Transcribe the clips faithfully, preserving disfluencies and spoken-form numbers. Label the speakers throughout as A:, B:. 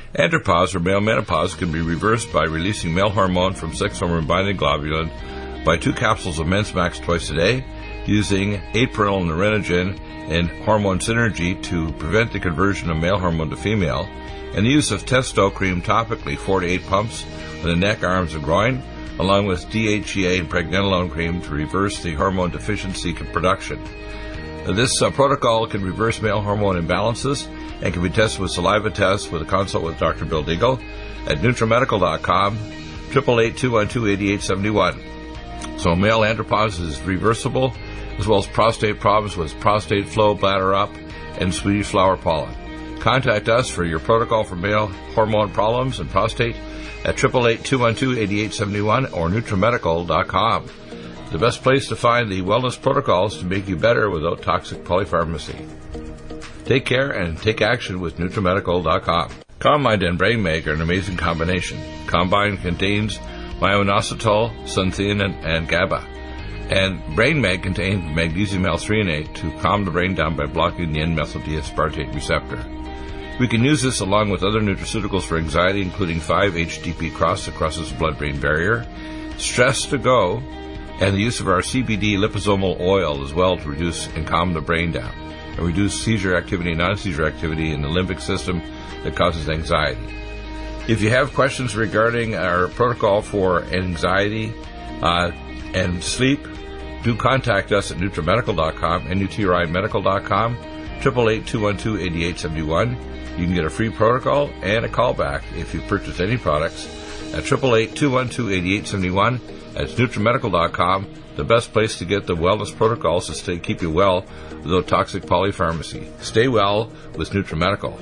A: Andropause, or male menopause, can be reversed by releasing male hormone from sex hormone-binding globulin by two capsules of Men's Max twice a day, using April Nerinogen and hormone synergy to prevent the conversion of male hormone to female, and the use of Testo cream topically, four to eight pumps on the neck, arms, and groin, along with D H E A and pregnenolone cream to reverse the hormone deficiency production. This uh, protocol can reverse male hormone imbalances and can be tested with saliva tests with a consult with Doctor Bill Deagle at NutriMedical dot com, eight eight eight, two one two, eight eight seven one. So male andropause is reversible, as well as prostate problems with prostate flow, bladder up, and Swedish flower pollen. Contact us for your protocol for male hormone problems and prostate at eight eight eight, two one two, eight eight seven one or NutriMedical dot com. The best place to find the wellness protocols to make you better without toxic polypharmacy. Take care and take action with NutriMedical dot com. Combine and BrainMag are an amazing combination. Combine contains myo-inositol, xanthine, and GABA. And BrainMag contains magnesium L-threonate to calm the brain down by blocking the N-methyl-D-aspartate receptor. We can use this along with other nutraceuticals for anxiety, including five H T P Cross that crosses the blood-brain barrier, Stress to Go, and the use of our C B D liposomal oil as well to reduce and calm the brain down and reduce seizure activity and non-seizure activity in the limbic system that causes anxiety. If you have questions regarding our protocol for anxiety uh, and sleep, do contact us at NutriMedical dot com, N U T R I Medical dot com, eight eight eight, two one two, eight eight seven one. You can get a free protocol and a callback if you purchase any products at eight eight eight, two one two, eight eight seven one. That's NutriMedical dot com, the best place to get the wellness protocols to stay keep you well without toxic polypharmacy. Stay well with NutriMedical.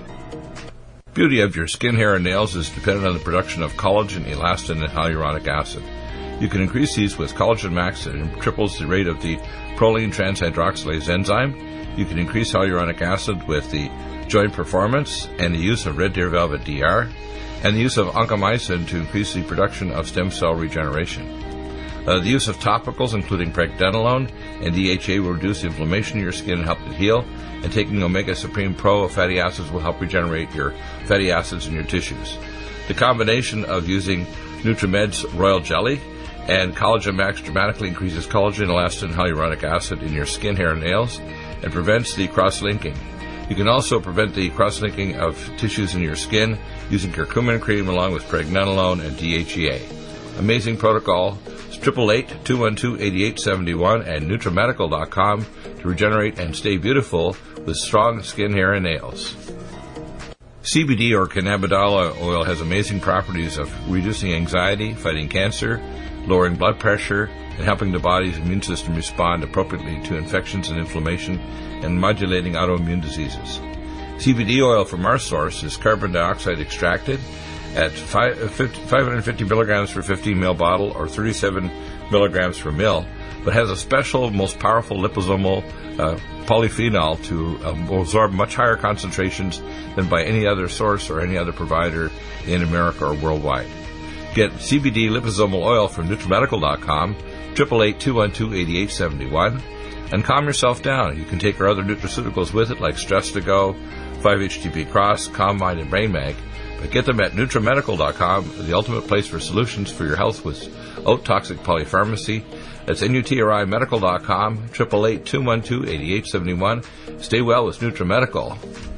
A: Beauty of your skin, hair, and nails is dependent on the production of collagen, elastin, and hyaluronic acid. You can increase these with Collagen Max that triples the rate of the proline transhydroxylase enzyme. You can increase hyaluronic acid with the Joint Performance and the use of Red Deer Velvet D R, and the use of oncomycin to increase the production of stem cell regeneration. Uh, the use of topicals, including pregnenolone and D H A, will reduce inflammation in your skin and help it heal, and taking Omega Supreme Pro fatty acids will help regenerate your fatty acids in your tissues. The combination of using NutriMed's Royal Jelly and Collagen Max dramatically increases collagen, elastin, and hyaluronic acid in your skin, hair, and nails, and prevents the cross-linking. You can also prevent the cross-linking of tissues in your skin using curcumin cream along with pregnenolone and D H E A. Amazing protocol. eight eight eight, two one two, eight eight seven one and NutriMedical dot com to regenerate and stay beautiful with strong skin, hair, and nails. C B D or cannabidiol oil has amazing properties of reducing anxiety, fighting cancer, lowering blood pressure, and helping the body's immune system respond appropriately to infections and inflammation, and modulating autoimmune diseases. C B D oil from our source is carbon dioxide extracted at five hundred fifty milligrams per fifteen milliliter bottle or thirty-seven milligrams per mil, but has a special, most powerful liposomal uh, polyphenol to um, absorb much higher concentrations than by any other source or any other provider in America or worldwide. Get C B D liposomal oil from NutriMedical dot com, eight eight eight, two one two, eight eight seven one, and calm yourself down. You can take our other nutraceuticals with it, like Stress to Go, five H T P Cross, Calm Mind, and BrainMag. But get them at NutriMedical dot com, the ultimate place for solutions for your health without toxic polypharmacy. That's N U T R I Medical dot com, eight eight eight, two one two, eight eight seven one. Stay well with NutriMedical.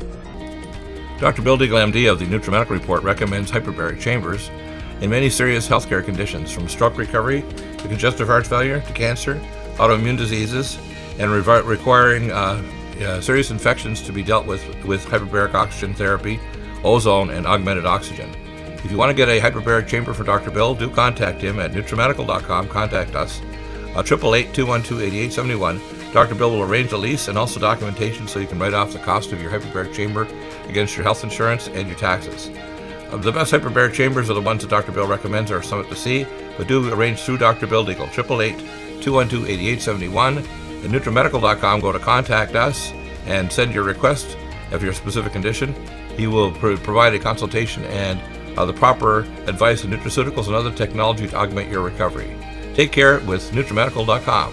A: Doctor Bill Deagle, M D of the NutriMedical Report, recommends hyperbaric chambers in many serious healthcare conditions, from stroke recovery to congestive heart failure to cancer, autoimmune diseases, and re- requiring uh, uh, serious infections to be dealt with with hyperbaric oxygen therapy, ozone, and augmented oxygen. If you want to get a hyperbaric chamber for Doctor Bill, do contact him at NutriMedical dot com. Contact us. Uh, eight eight eight, two one two, eight eight seven one. Doctor Bill will arrange a lease and also documentation so you can write off the cost of your hyperbaric chamber against your health insurance and your taxes. Uh, the best hyperbaric chambers are the ones that Doctor Bill recommends are Summit to See, but do arrange through Doctor Bill Deagle. eight eight eight, two one two, eight eight seven one. At NutriMedical dot com, go to Contact Us and send your request of your specific condition. He will pro- provide a consultation and uh, the proper advice on nutraceuticals and other technology to augment your recovery. Take care with NutriMedical dot com.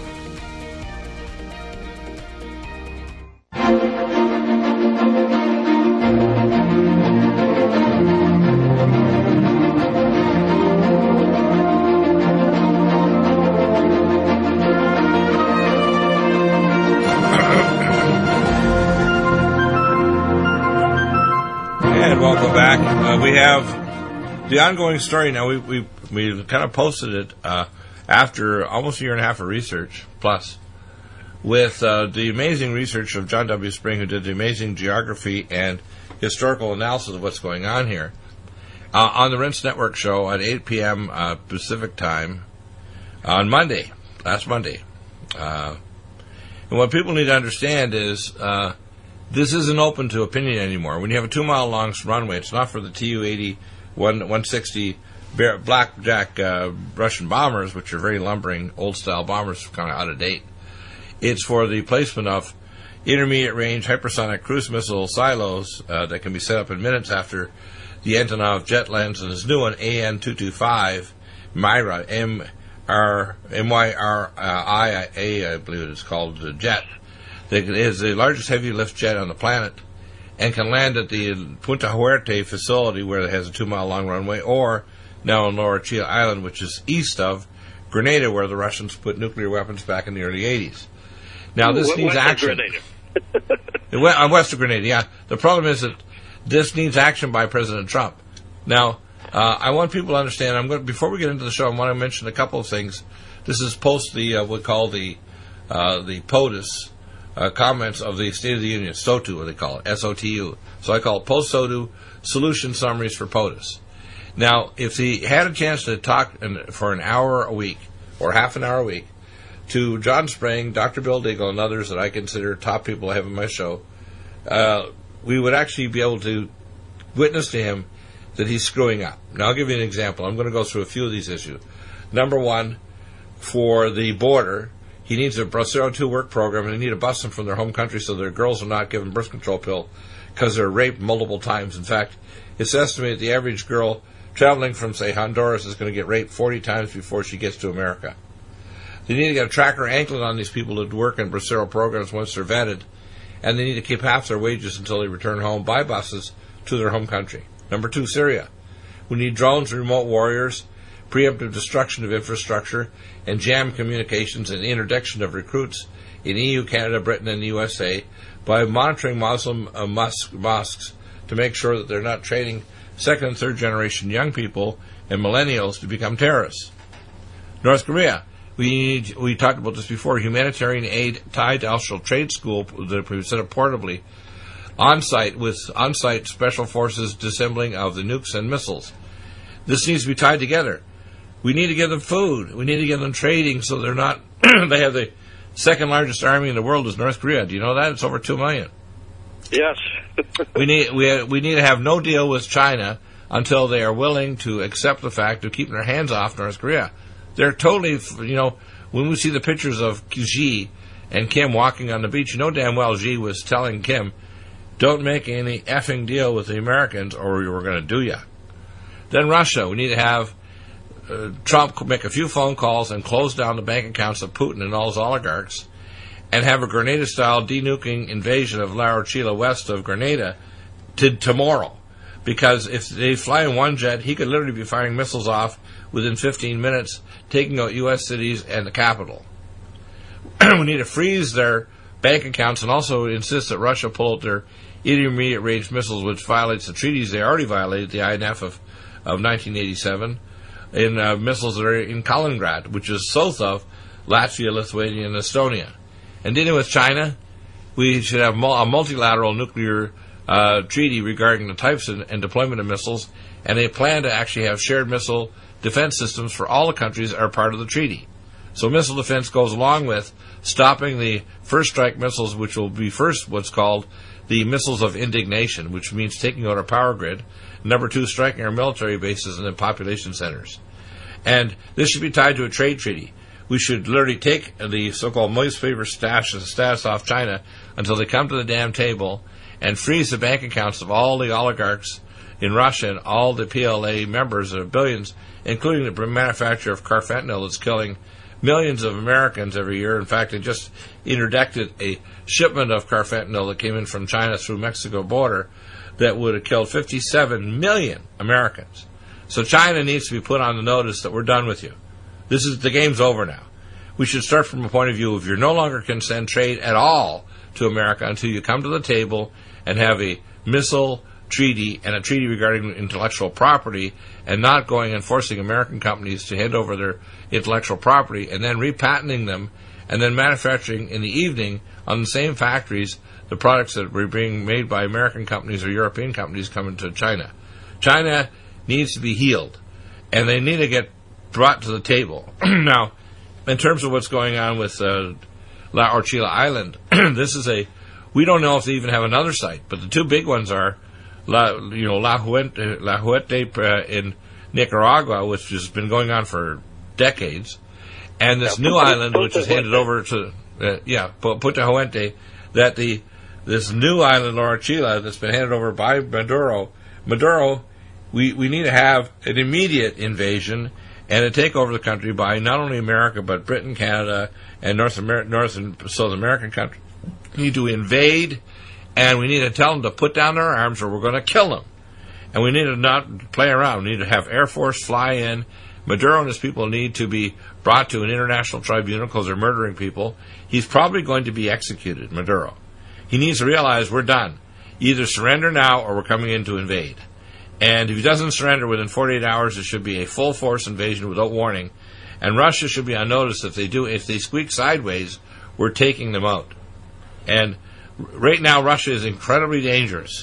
A: And welcome back. Uh, we have the ongoing story now. We we we kind of posted it uh, after almost a year and a half of research, plus, with uh, the amazing research of John W. Spring, who did the amazing geography and historical analysis of what's going on here, uh, on the Rense Network show at eight p.m. Uh, Pacific time on Monday, last Monday. Uh, and what people need to understand is uh, this isn't open to opinion anymore. When you have a two-mile-long runway, it's not for the T U eighty, one sixty blackjack uh, Russian bombers, which are very lumbering, old-style bombers, kind of out of date. It's for the placement of intermediate-range hypersonic cruise missile silos uh, that can be set up in minutes after the Antonov jet lands in his new one, A N two twenty-five, Myra, M R M Y R I A, I believe it's called, the jet. It is the largest heavy-lift jet on the planet and can land at the Punta Huerte facility, where it has a two-mile-long runway, or now in Lower Chile Island, which is east of Grenada, where the Russians put nuclear weapons back in the early eighties. Now, this
B: Ooh,
A: needs action. On west of Grenada, yeah. The problem is that this needs action by President Trump. Now, uh, I want people to understand, I'm going to, before we get into the show, I want to mention a couple of things. This is post the, uh, what we call the, uh, the POTUS, Uh, comments of the State of the Union, SOTU, what they call it, S O T U. So I call it post-SOTU solution summaries for POTUS. Now, if he had a chance to talk in, for an hour a week, or half an hour a week, to John Spring, Doctor Bill Deagle, and others that I consider top people I have in my show, uh, we would actually be able to witness to him that he's screwing up. Now, I'll give you an example. I'm going to go through a few of these issues. Number one, for the border, he needs a Bracero two work program, and they need to bust them from their home country so their girls are not given birth control pill because they're raped multiple times. In fact, it's estimated the average girl traveling from, say, Honduras is going to get raped forty times before she gets to America. They need to get a tracker anklet on these people that work in Bracero programs once they're vetted, and they need to keep half their wages until they return home by buses to their home country. Number two, Syria. We need drones and remote warriors, preemptive destruction of infrastructure, and jam communications and interdiction of recruits in E U, Canada, Britain, and the U S A by monitoring Muslim uh, mosques, mosques to make sure that they're not training second and third generation young people and millennials to become terrorists. North Korea. We need, we talked about this before, humanitarian aid tied to Alshal Trade School that we set up portably on-site with on-site special forces disassembling of the nukes and missiles. This needs to be tied together. We need to give them food. We need to give them trading so they're not... they have the second largest army in the world is North Korea. Do you know that? It's over two million.
B: Yes.
A: we need we we need to have no deal with China until they are willing to accept the fact of keeping their hands off North Korea. They're totally, you know, when we see the pictures of Xi and Kim walking on the beach, you know damn well Xi was telling Kim, don't make any effing deal with the Americans or we're going to do ya. Then Russia. We need to have Uh, Trump could make a few phone calls and close down the bank accounts of Putin and all his oligarchs and have a Grenada-style denuking invasion of Lauro Chile west of Grenada to tomorrow. Because if they fly in one jet, he could literally be firing missiles off within fifteen minutes, taking out U S cities and the capital. We need to freeze their bank accounts and also insist that Russia pull out their intermediate-range missiles, which violates the treaties they already violated, the I N F of, of nineteen eighty-seven. In uh, missiles that are in Kaliningrad, which is south of Latvia, Lithuania, and Estonia. And dealing with China, we should have mul- a multilateral nuclear uh, treaty regarding the types and, and deployment of missiles, and they plan to actually have shared missile defense systems for all the countries that are part of the treaty. So missile defense goes along with stopping the first strike missiles, which will be first what's called the missiles of indignation, which means taking out our power grid. Number two, striking our military bases and then population centers. And this should be tied to a trade treaty. We should literally take the so-called most favored stash status off China until they come to the damn table and freeze the bank accounts of all the oligarchs in Russia and all the P L A members of billions, including the manufacturer of carfentanil that's killing millions of Americans every year. In fact, they just interdicted a shipment of carfentanil that came in from China through Mexico border that would have killed fifty-seven million Americans. So China needs to be put on the notice that we're done with you. This is, the game's over now. We should start from a point of view of you're no longer can send trade at all to America until you come to the table and have a missile treaty and a treaty regarding intellectual property, and not going and forcing American companies to hand over their intellectual property and then repatenting them and then manufacturing in the evening on the same factories the products that were being made by American companies or European companies coming to China. China needs to be healed, and they need to get brought to the table. Now, in terms of what's going on with uh, La Orchila Island, this is a, we don't know if they even have another site, but the two big ones are La, you know, La Huente, La Huete uh, in Nicaragua, which has been going on for decades, and this new island, which is handed over to, uh, yeah, Punta Huente, that the this new island, La Orchila, that's been handed over by Maduro. Maduro, we, we need to have an immediate invasion and a takeover of the country by not only America, but Britain, Canada, and North, Amer- North and South American countries. We need to invade, and we need to tell them to put down their arms or we're going to kill them. And we need to not play around. We need to have Air Force fly in. Maduro and his people need to be brought to an international tribunal because they're murdering people. He's probably going to be executed, Maduro. He needs to realize we're done. Either surrender now or we're coming in to invade. And if he doesn't surrender within forty-eight hours, it should be a full-force invasion without warning. And Russia should be on notice if they do. If they squeak sideways, we're taking them out. And right now, Russia is incredibly dangerous.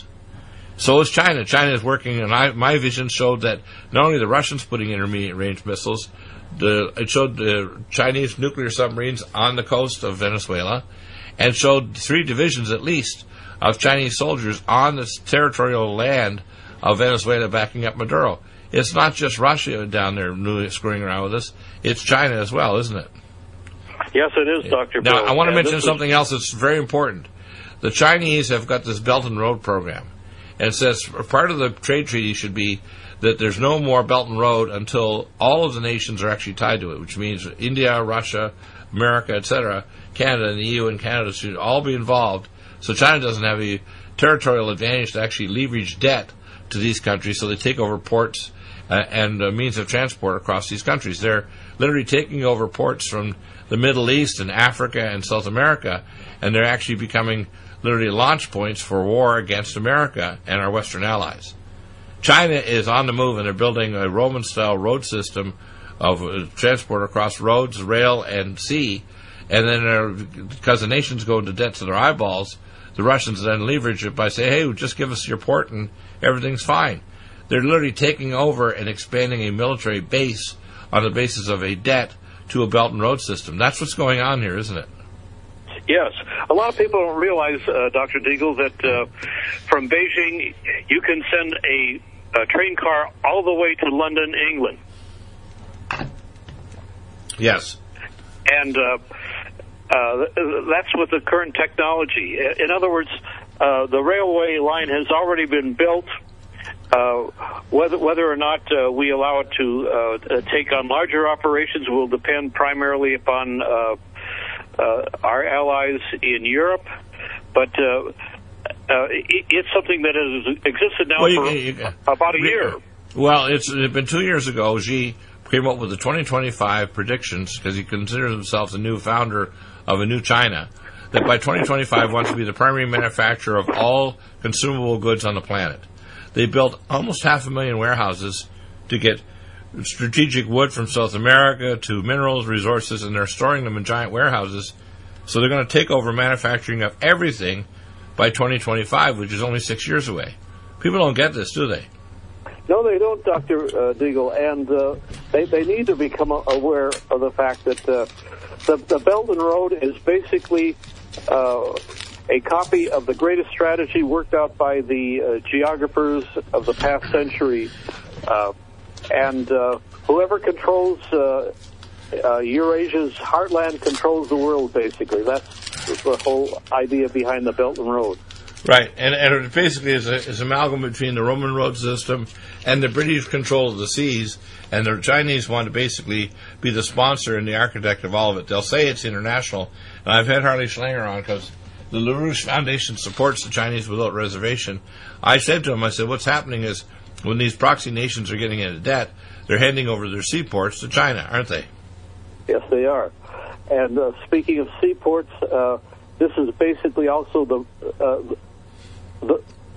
A: So is China. China is working, and I, my vision showed that not only the Russians putting intermediate-range missiles, the, it showed the Chinese nuclear submarines on the coast of Venezuela, and showed three divisions at least of Chinese soldiers on the territorial land of Venezuela backing up Maduro. It's not just Russia down there screwing around with us. It's China as well, isn't it?
B: Yes, it is, Doctor
A: Now,
B: Bill.
A: I want to
B: and
A: mention something else that's very important. The Chinese have got this Belt and Road program. And it says part of the trade treaty should be that there's no more Belt and Road until all of the nations are actually tied to it, which means India, Russia, America, et cetera, Canada, and the E U and Canada should all be involved. So China doesn't have a territorial advantage to actually leverage debt to these countries, so they take over ports uh, and uh, means of transport across these countries. They're literally taking over ports from the Middle East and Africa and South America, and they're actually becoming literally launch points for war against America and our Western allies. China is on the move, and they're building a Roman-style road system of uh, transport across roads, rail, and sea. And then, because the nations go into debt to their eyeballs, the Russians then leverage it by saying, hey, just give us your port and everything's fine. They're literally taking over and expanding a military base on the basis of a debt to a Belt and Road system. That's what's going on here, isn't it?
B: Yes. A lot of people don't realize, uh, Doctor Deagle, that uh, from Beijing you can send a, a train car all the way to London, England.
A: Yes.
B: And uh, uh, that's with the current technology. In other words, uh, the railway line has already been built. Uh, whether whether or not uh, we allow it to uh, take on larger operations will depend primarily upon uh, uh, our allies in Europe. But uh, uh, it, it's something that has existed now
A: well, you,
B: for
A: you, you,
B: about a year.
A: Well, it's, it's been two years ago. Xi came up with the twenty twenty-five predictions because he considers himself the new founder of a new China, that by twenty twenty-five wants to be the primary manufacturer of all consumable goods on the planet. They built almost half a million warehouses to get strategic wood from South America to minerals, resources, and they're storing them in giant warehouses. So they're going to take over manufacturing of everything by twenty twenty-five, which is only six years away. People don't get this, do they?
B: No, they don't, Doctor Uh, Deagle, and uh, they, they need to become aware of the fact that uh, the, the Belt and Road is basically uh, a copy of the greatest strategy worked out by the uh, geographers of the past century. Uh, and uh, whoever controls uh, uh, Eurasia's heartland controls the world, basically. That's the whole idea behind the Belt and Road.
A: Right, and, and it basically is a, is an amalgam between the Roman road system and the British control of the seas, and the Chinese want to basically be the sponsor and the architect of all of it. They'll say it's international, and I've had Harley Schlanger on because the LaRouche Foundation supports the Chinese without reservation. I said to him, I said, what's happening is when these proxy nations are getting into debt, they're handing over their seaports to China, aren't they?
B: Yes, they are. And uh, speaking of seaports, uh, this is basically also the... Uh, The,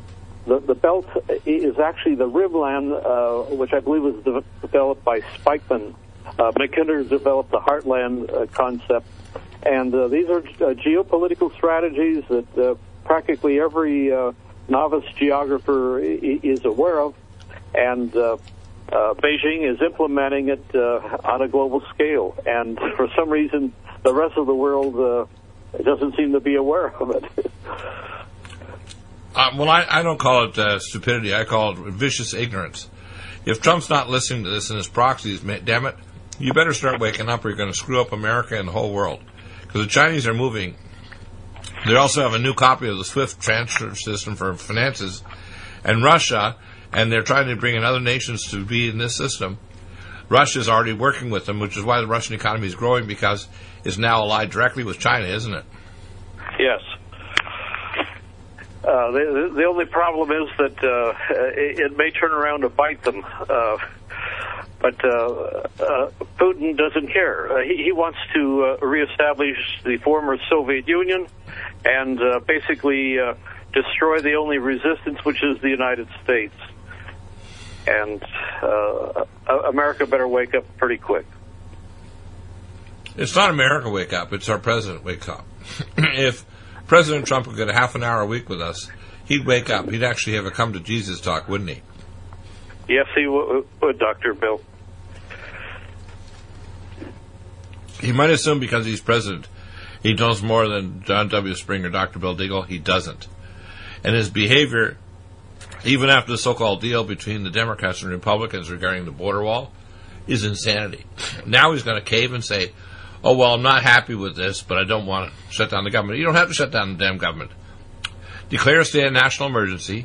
B: the, the belt is actually the Rimland, uh, which I believe was de- developed by Spikeman. Uh, Mackinder developed the Heartland uh, concept. And uh, these are uh, geopolitical strategies that uh, practically every uh, novice geographer I- is aware of. And uh, uh, Beijing is implementing it uh, on a global scale. And for some reason, the rest of the world uh, doesn't seem to be aware of it.
A: Uh, well, I, I don't call it uh, stupidity. I call it vicious ignorance. If Trump's not listening to this and his proxies, damn it, you better start waking up or you're going to screw up America and the whole world. Because the Chinese are moving. They also have a new copy of the SWIFT transfer system for finances. And Russia, and they're trying to bring in other nations to be in this system. Russia's already working with them, which is why the Russian economy is growing, because it's now allied directly with China, isn't it?
B: Yes. Uh, the, the only problem is that uh, it, it may turn around to bite them. Uh, but uh, uh, Putin doesn't care. Uh, he, he wants to uh, reestablish the former Soviet Union and uh, basically uh, destroy the only resistance, which is the United States. And uh, America better wake up pretty quick.
A: It's not America wake up, it's our president wakes up. If President Trump would get a half an hour a week with us, he'd wake up. He'd actually have a come to Jesus talk, wouldn't he?
B: Yes, he w- would, Doctor Bill.
A: He might assume because he's president, he knows more than John W. Springer, Doctor Bill Deagle. He doesn't. And his behavior, even after the so-called deal between the Democrats and Republicans regarding the border wall, is insanity. Now he's going to cave and say, oh, well, I'm not happy with this, but I don't want to shut down the government. You don't have to shut down the damn government. Declare a state of national emergency.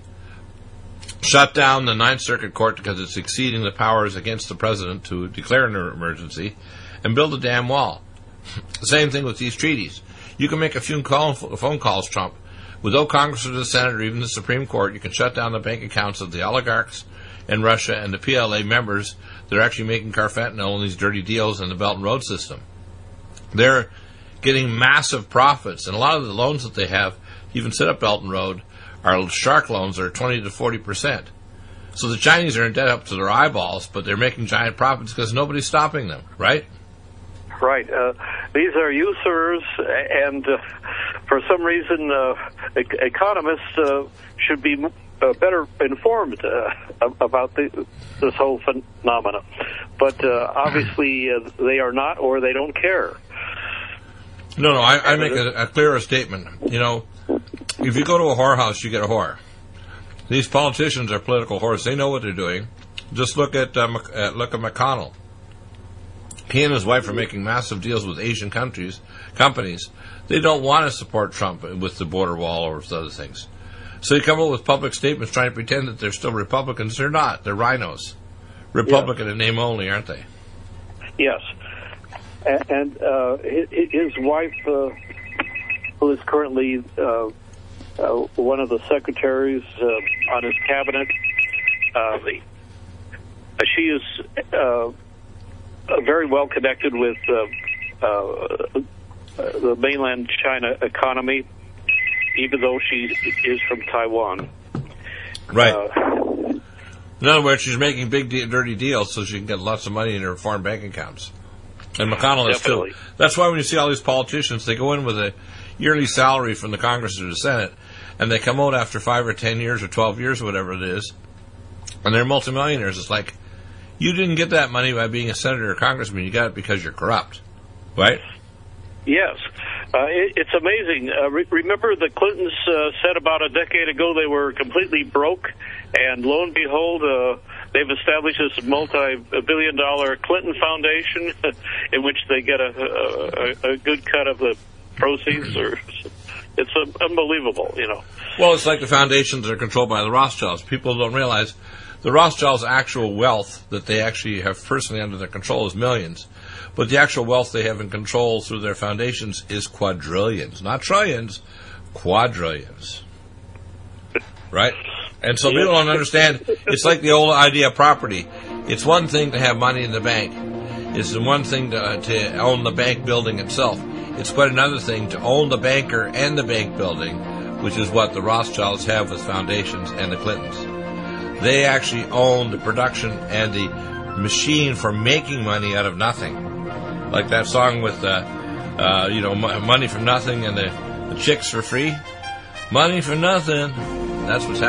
A: Shut down the Ninth Circuit Court because it's exceeding the powers against the president to declare an emergency, and build a damn wall. The same thing with these treaties. You can make a few call, phone calls, Trump. Without Congress or the Senate or even the Supreme Court, you can shut down the bank accounts of the oligarchs in Russia and the P L A members that are actually making carfentanil and these dirty deals in the Belt and Road system. They're getting massive profits, and a lot of the loans that they have, even set up Belt and Road, are shark loans that are twenty to forty percent. So the Chinese are in debt up to their eyeballs, but they're making giant profits because nobody's stopping them, right?
B: Right. Uh, these are usurers, and uh, for some reason, uh, e- economists uh, should be uh, better informed uh, about the, this whole phenomena. But uh, obviously, uh, they are not, or they don't care.
A: No, no, I, I make a, a clearer statement. You know, if you go to a whorehouse, you get a whore. These politicians are political whores. They know what they're doing. Just look at, uh, uh, look at McConnell. He and his wife are making massive deals with Asian countries, companies. They don't want to support Trump with the border wall or with other things. So they come up with public statements trying to pretend that they're still Republicans. They're not. They're rhinos. Republican yeah. in name only, aren't they?
B: Yes. And, and uh, his wife, uh, who is currently uh, uh, one of the secretaries uh, on his cabinet, uh, the, uh, she is uh, very well connected with uh, uh, the mainland China economy, even though she is from Taiwan.
A: Right.
B: Uh,
A: in other words, she's making big, de- dirty deals so she can get lots of money in her foreign bank accounts. And McConnell is too. That's why when you see all these politicians, they go in with a yearly salary from the Congress or the Senate, and they come out after five or ten years or twelve years or whatever it is, and they're multimillionaires. It's like, you didn't get that money by being a senator or congressman. You got it because you're corrupt, right?
B: Yes. Uh, it, it's amazing. Uh, re- remember the Clintons uh, said about a decade ago they were completely broke, and lo and behold, uh, they've established this multi-billion dollar Clinton Foundation in which they get a, a, a good cut of the proceeds. Or it's uh, unbelievable, you know.
A: Well, it's like the foundations that are controlled by the Rothschilds. People don't realize the Rothschilds' actual wealth that they actually have personally under their control is millions. But the actual wealth they have in control through their foundations is quadrillions. Not trillions, quadrillions. Right? And so people don't understand. It's like the old idea of property. It's one thing to have money in the bank. It's one thing to, uh, to own the bank building itself. It's quite another thing to own the banker and the bank building which is what the Rothschilds have with foundations and the Clintons. They actually own the production and the machine for making money out of nothing. Like that song with, uh, uh, you know, money from nothing and the, the chicks for free. Money for nothing. That's what's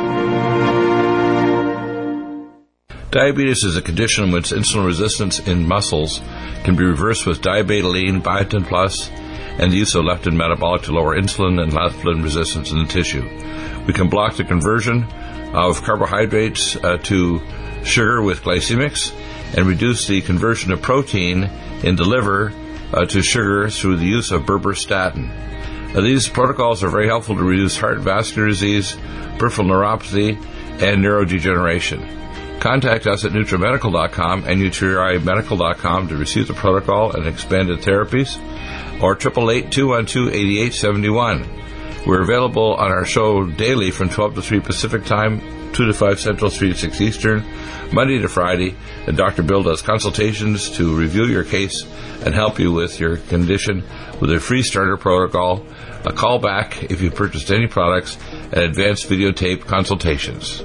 A: happening. Diabetes is a condition in which insulin resistance in muscles can be reversed with diabetoline, biotin plus, and the use of leptin metabolic to lower insulin and leptin resistance in the tissue. We can block the conversion of carbohydrates uh, to sugar with glycemics and reduce the conversion of protein in the liver uh, to sugar through the use of berberstatin. Now, these protocols are very helpful to reduce heart vascular disease, peripheral neuropathy, and neurodegeneration. Contact us at NutriMedical dot com and U T R I Medical dot com to receive the protocol and expanded therapies, or eight eight eight, two one two, eight eight seven one. We're available on our show daily from twelve to three Pacific Time, two to five Central, three to six Eastern, Monday to Friday, and Doctor Bill does consultations to review your case and help you with your condition with a free starter protocol, a call back if you purchased any products, and advanced videotape consultations.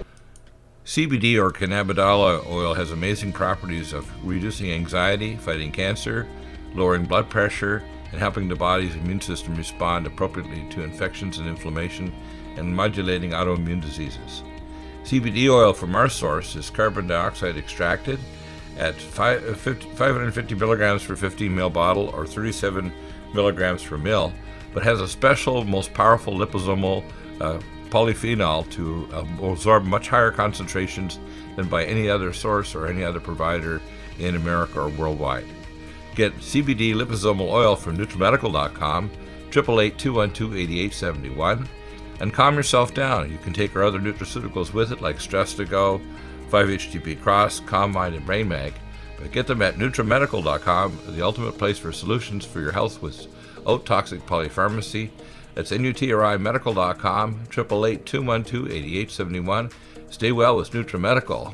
A: C B D or cannabidiol oil has amazing properties of reducing anxiety, fighting cancer, lowering blood pressure, and helping the body's immune system respond appropriately to infections and inflammation, and modulating autoimmune diseases. C B D oil from our source is carbon dioxide extracted at five hundred fifty milligrams per fifteen milliliter bottle or thirty-seven milligrams per mil, but has a special, most powerful liposomal uh, polyphenol to uh, absorb much higher concentrations than by any other source or any other provider in America or worldwide. Get C B D liposomal oil from NutriMedical dot com, eight eight eight, two one two, eight eight seven one, and calm yourself down. You can take our other nutraceuticals with it, like Stress to Go, five H T P Cross, Calm Mind, and Brain Mag. But get them at NutriMedical dot com, the ultimate place for solutions for your health without toxic polypharmacy. That's N U T R I Medical dot com, eight eight eight, two one two, eight eight seven one. Stay well with NutriMedical.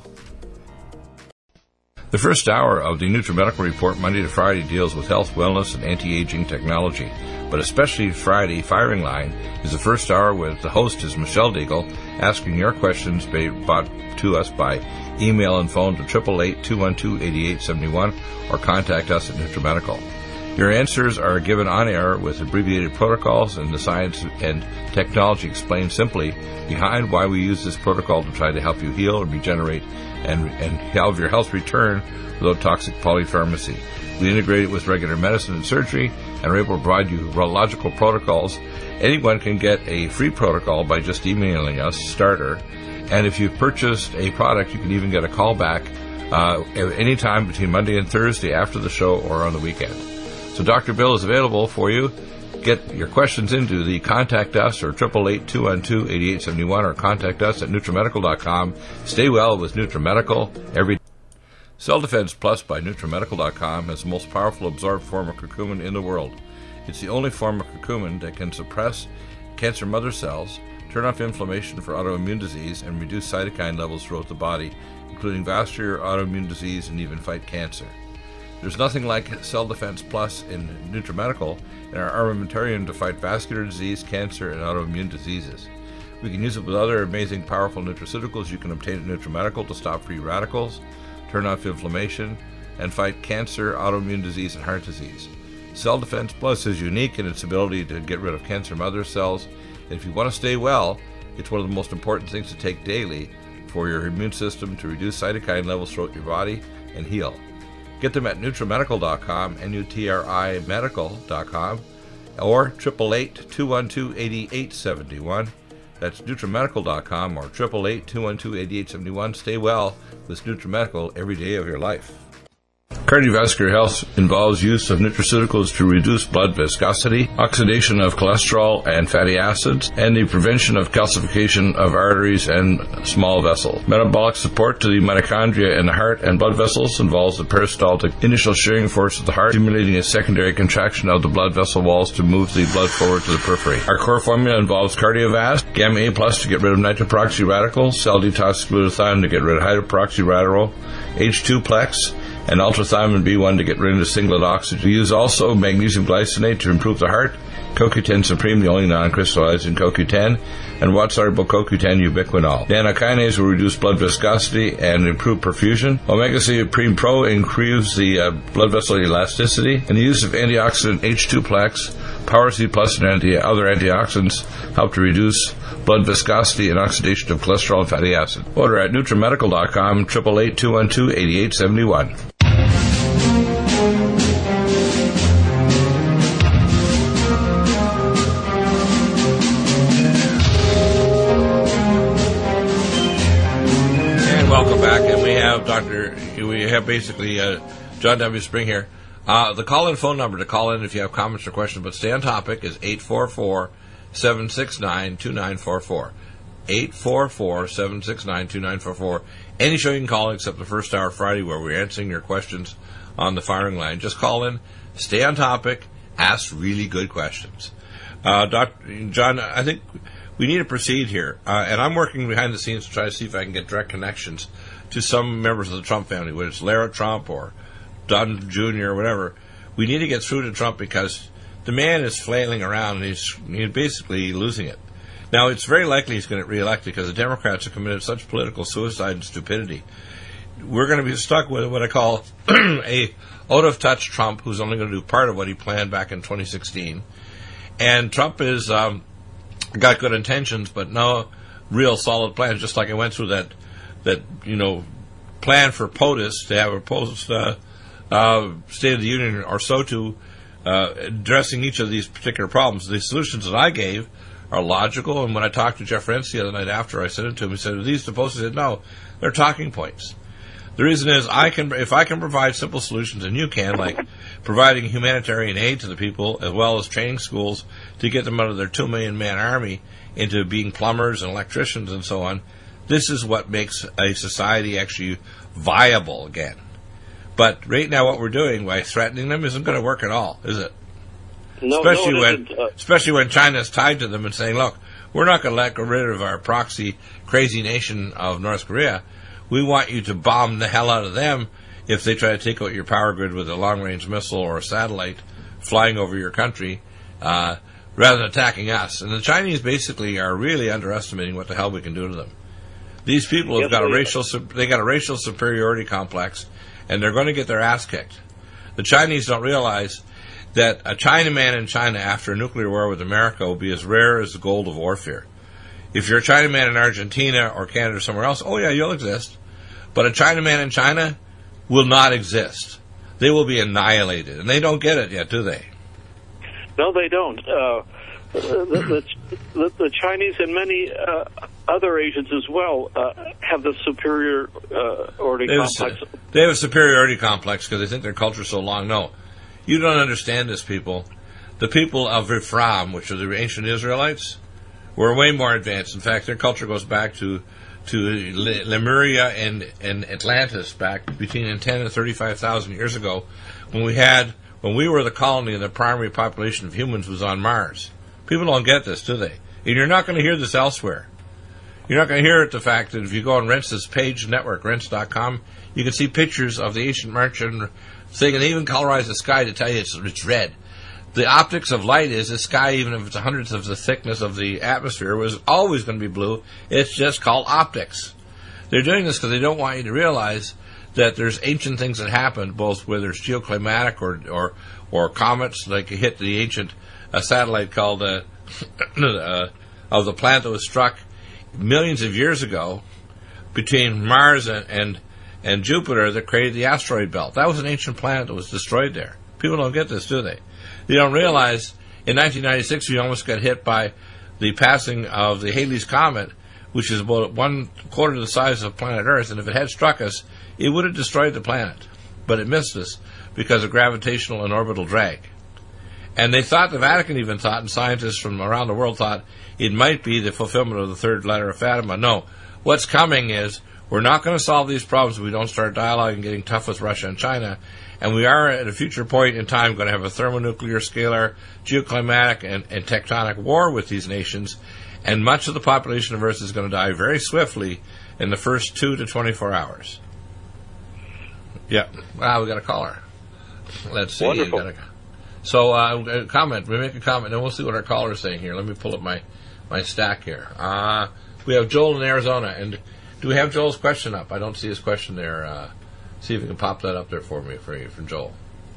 A: The first hour of the NutriMedical Report Monday to Friday deals with health, wellness, and anti-aging technology. But especially Friday, Firing Line, is the first hour where the host is Michelle Deagle, asking your questions brought to us by email and phone to eight eight eight, two one two, eight eight seven one or contact us at NutriMedical. Your answers are given on air with abbreviated protocols and the science and technology explained simply behind why we use this protocol to try to help you heal and regenerate and, and have your health return without toxic polypharmacy. We integrate it with regular medicine and surgery and are able to provide you logical protocols. Anyone can get a free protocol by just emailing us, starter, and if you've purchased a product, you can even get a call back uh, at any time between Monday and Thursday after the show or on the weekend. So Doctor Bill is available for you. Get your questions into the Contact Us or eight eight eight, two one two, eight eight seven one or contact us at NutriMedical dot com. Stay well with NutriMedical every day. Cell Defense Plus by NutriMedical dot com has the most powerful absorbed form of curcumin in the world. It's the only form of curcumin that can suppress cancer mother cells, turn off inflammation for autoimmune disease, and reduce cytokine levels throughout the body, including vascular, autoimmune disease, and even fight cancer. There's nothing like Cell Defense Plus in NutriMedical in our armamentarium to fight vascular disease, cancer, and autoimmune diseases. We can use it with other amazing, powerful nutraceuticals you can obtain at NutriMedical to stop free radicals, turn off inflammation, and fight cancer, autoimmune disease, and heart disease. Cell Defense Plus is unique in its ability to get rid of cancer mother cells, and if you want to stay well, it's one of the most important things to take daily for your immune system to reduce cytokine levels throughout your body and heal. Get them at NutriMedical dot com, N U T R I Medical dot com, or eight eight eight, two one two, eight eight seven one. That's NutriMedical dot com or eight eight eight, two one two, eight eight seven one. Stay well with NutriMedical every day of your life. Cardiovascular health involves use of nutraceuticals to reduce blood viscosity, oxidation of cholesterol and fatty acids, and the prevention of calcification of arteries and small vessels. Metabolic support to the mitochondria in the heart and blood vessels involves the peristaltic initial shearing force of the heart, stimulating a secondary contraction of the blood vessel walls to move the blood forward to the periphery. Our core formula involves Cardiovasc, Gamma A Plus to get rid of nitroproxy radicals, Cell Detox Glutathione to get rid of hydroperoxy radical, H two Plex, and ultrathymine B one to get rid of singlet oxygen. We use also magnesium glycinate to improve the heart, C O Q ten Supreme, the only non-crystallizing C O Q ten, and water-soluble C O Q ten ubiquinol. Nanokinase will reduce blood viscosity and improve perfusion. Omega three Supreme Pro improves the uh, blood vessel elasticity, and the use of antioxidant H two Plex, Power C Plus, and anti- other antioxidants help to reduce blood viscosity and oxidation of cholesterol and fatty acid. Order at NutriMedical dot com, eight eight eight, two one two, eight eight seven one. And welcome back, and we have Doctor We have basically uh, John W. Spring here. Uh, the call-in phone number to call in if you have comments or questions, but stay on topic, is eight four four, seven six nine, two nine four four. eight four four, seven six nine, two nine four four. Any show you can call except the first hour Friday where we're answering your questions on the firing line. Just call in, stay on topic, ask really good questions. Uh, Doctor John, I think we need to proceed here. Uh, and I'm working behind the scenes to try to see if I can get direct connections to some members of the Trump family, whether it's Lara Trump or Don Junior or whatever. We need to get through to Trump because the man is flailing around and he's, he's basically losing it. Now, it's very likely he's going to get reelected because the Democrats have committed such political suicide and stupidity. We're going to be stuck with what I call a out-of-touch Trump who's only going to do part of what he planned back in twenty sixteen. And Trump has um, got good intentions, but no real solid plans, just like I went through that, that you know, plan for POTUS to have a post uh, uh, State of the Union or so to uh, addressing each of these particular problems. The solutions that I gave are logical, and when I talked to Jeff Rense the other night after I sent it to him, he said, are these supposed to? I said, no, they're talking points. The reason is, I can, if I can provide simple solutions, and you can, like providing humanitarian aid to the people, as well as training schools to get them out of their two million man army into being plumbers and electricians and so on, this is what makes a society actually viable again. But right now what we're doing by threatening them isn't going to work at all, is it?
B: No,
A: especially
B: no,
A: when,
B: uh,
A: especially when China's tied to them and saying, "Look, we're not going to let go rid of our proxy crazy nation of North Korea. We want you to bomb the hell out of them if they try to take out your power grid with a long-range missile or a satellite flying over your country, uh, rather than attacking us." And the Chinese basically are really underestimating what the hell we can do to them. These people have
B: yes,
A: got a
B: they
A: racial they got a racial superiority complex, and they're going to get their ass kicked. The Chinese don't realize that a Chinaman in China after a nuclear war with America will be as rare as the gold of warfare. If you're a Chinaman in Argentina or Canada or somewhere else, oh yeah, you'll exist. But a Chinaman in China will not exist. They will be annihilated. And they don't get it yet, do they?
B: No, they don't. Uh, the, the, the, the Chinese and many uh, other Asians as well uh, have the superiority
A: they
B: complex.
A: Have, they have a superiority complex because they think their culture's so long. No. You don't understand this, people. The people of Ephraim, which are the ancient Israelites, were way more advanced. In fact, their culture goes back to to Lemuria and, and Atlantis, back between ten and thirty-five thousand years ago, when we had when we were the colony and the primary population of humans was on Mars. People don't get this, do they? And you're not going to hear this elsewhere. You're not going to hear it. The fact that if you go on Rense's page network, rense dot com, you can see pictures of the ancient Martian thing, and they even colorize the sky to tell you it's, it's red. The optics of light is the sky, even if it's hundredths of the thickness of the atmosphere, was always going to be blue. It's just called optics. They're doing this because they don't want you to realize that there's ancient things that happened, both whether it's geoclimatic or or, or comets, like hit the ancient uh, satellite called uh, uh, of the planet that was struck millions of years ago between Mars and, and and Jupiter that created the asteroid belt. That was an ancient planet that was destroyed there. People don't get this, do they? They don't realize in nineteen ninety-six we almost got hit by the passing of the Halley's Comet, which is about one quarter the size of planet Earth, and if it had struck us, it would have destroyed the planet. But it missed us because of gravitational and orbital drag. And they thought, the Vatican even thought, and scientists from around the world thought, it might be the fulfillment of the third letter of Fatima. No. What's coming is, we're not going to solve these problems if we don't start dialogue and getting tough with Russia and China. And we are, at a future point in time, going to have a thermonuclear, scalar, geoclimatic, and, and tectonic war with these nations. And much of the population of Earth is going to die very swiftly in the first two to twenty-four hours. Yeah. Wow, we got a caller. Let's see.
B: Wonderful.
A: Got a, so, uh, a comment. We make a comment, and we'll see what our caller is saying here. Let me pull up my, my stack here. Uh, we have Joel in Arizona, and do we have Joel's question up? I don't see his question there. Uh, see if you can pop that up there for me, for you, from Joel.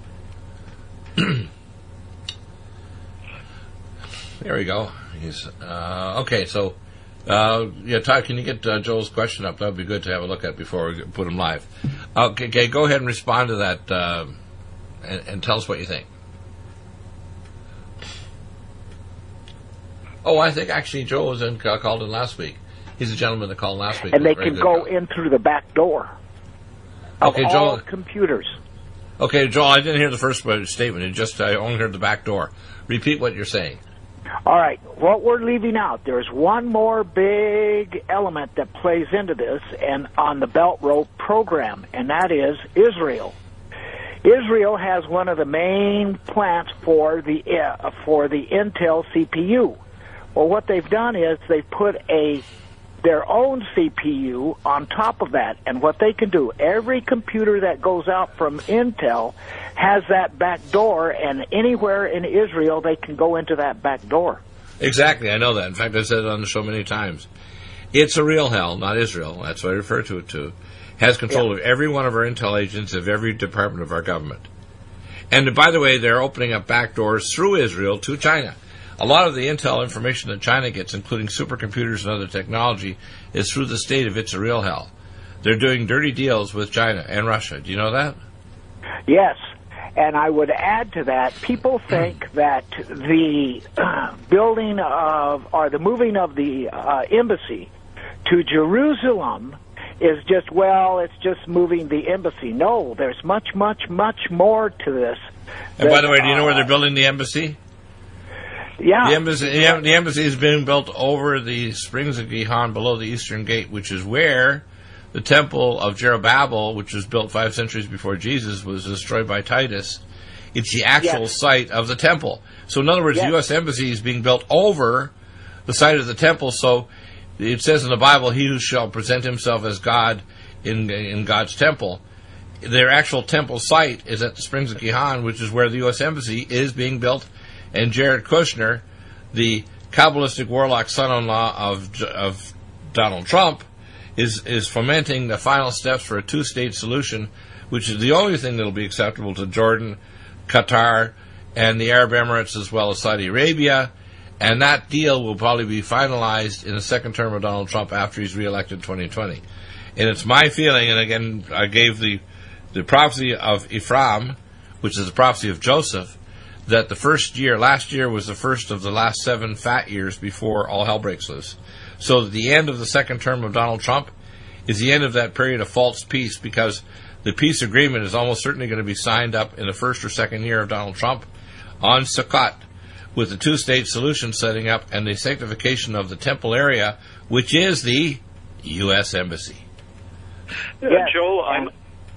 A: There we go. He's uh, okay. So, uh, yeah, Todd, can you get uh, Joel's question up? That would be good to have a look at before we put him live. Okay, okay go ahead and respond to that, uh, and, and tell us what you think. Oh, I think actually Joe was in, uh, called in last week. He's a gentleman that called last week.
C: And they can go in through the back door of
A: okay,
C: all
A: Joel,
C: computers.
A: Okay, Joel, I didn't hear the first statement. It just I only heard the back door. Repeat what you're saying.
C: All right, what we're leaving out, there's one more big element that plays into this and on the Belt Road program, and that is Israel. Israel has one of the main plants for the uh, for the Intel C P U. Well, what they've done is they've put a their own C P U on top of that, and what they can do, every computer that goes out from Intel has that back door, and anywhere in Israel they can go into that back door.
A: Exactly, I know that. In fact, I've said it on the show many times. It's a real hell, not Israel. That's what I refer to it to. Has control yeah. of every one of our intel agents of every department of our government. And by the way, they're opening up back doors through Israel to China. A lot of the intel information that China gets, including supercomputers and other technology, is through the state of It's a Real Hell. They're doing dirty deals with China and Russia. Do you know that?
C: Yes. And I would add to that, people think that the uh, building of, or the moving of the uh, embassy to Jerusalem is just, well, it's just moving the embassy. No, there's much, much, much more to this.
A: And
C: that,
A: by the way, do you know
C: uh,
A: where they're building the embassy?
C: Yeah.
A: The embassy, the embassy is being built over the Springs of Gihon below the Eastern Gate, which is where the temple of Zerubbabel, which was built five centuries before Jesus, was destroyed by Titus. It's the actual yes. site of the temple. So in other words, yes. the U S Embassy is being built over the site of the temple. So it says in the Bible, he who shall present himself as God in, in God's temple. Their actual temple site is at the Springs of Gihon, which is where the U S Embassy is being built. And Jared Kushner, the Kabbalistic warlock son-in-law of of Donald Trump, is is fomenting the final steps for a two-state solution, which is the only thing that will be acceptable to Jordan, Qatar, and the Arab Emirates, as well as Saudi Arabia. And that deal will probably be finalized in the second term of Donald Trump after he's reelected in twenty twenty. And it's my feeling, and again, I gave the the prophecy of Ephraim, which is the prophecy of Joseph, that the first year, last year was the first of the last seven fat years before all hell breaks loose. So the end of the second term of Donald Trump is the end of that period of false peace, because the peace agreement is almost certainly going to be signed up in the first or second year of Donald Trump on Sukkot, with the two-state solution setting up and the sanctification of the temple area, which is the U S Embassy.
B: Yeah,
C: yes.
B: Joel, I'm,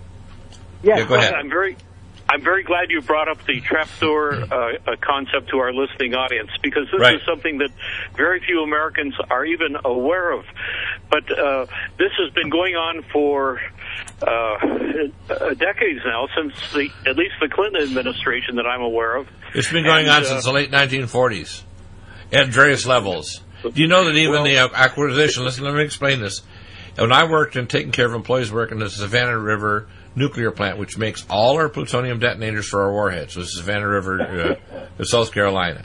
C: yes.
A: yeah, go ahead.
B: I'm very... I'm very glad you brought up the trapdoor uh, uh, concept to our listening audience, because this
A: right.
B: is something that very few Americans are even aware of. But uh, this has been going on for uh, decades now, since the at least the Clinton administration that I'm aware of.
A: It's been going and, on uh, since the late nineteen forties at various levels. Do you know that even well, the acquisition, listen, let me explain this. When I worked in taking care of employees working in the Savannah River nuclear plant, which makes all our plutonium detonators for our warheads, which is Savannah River, uh, South Carolina,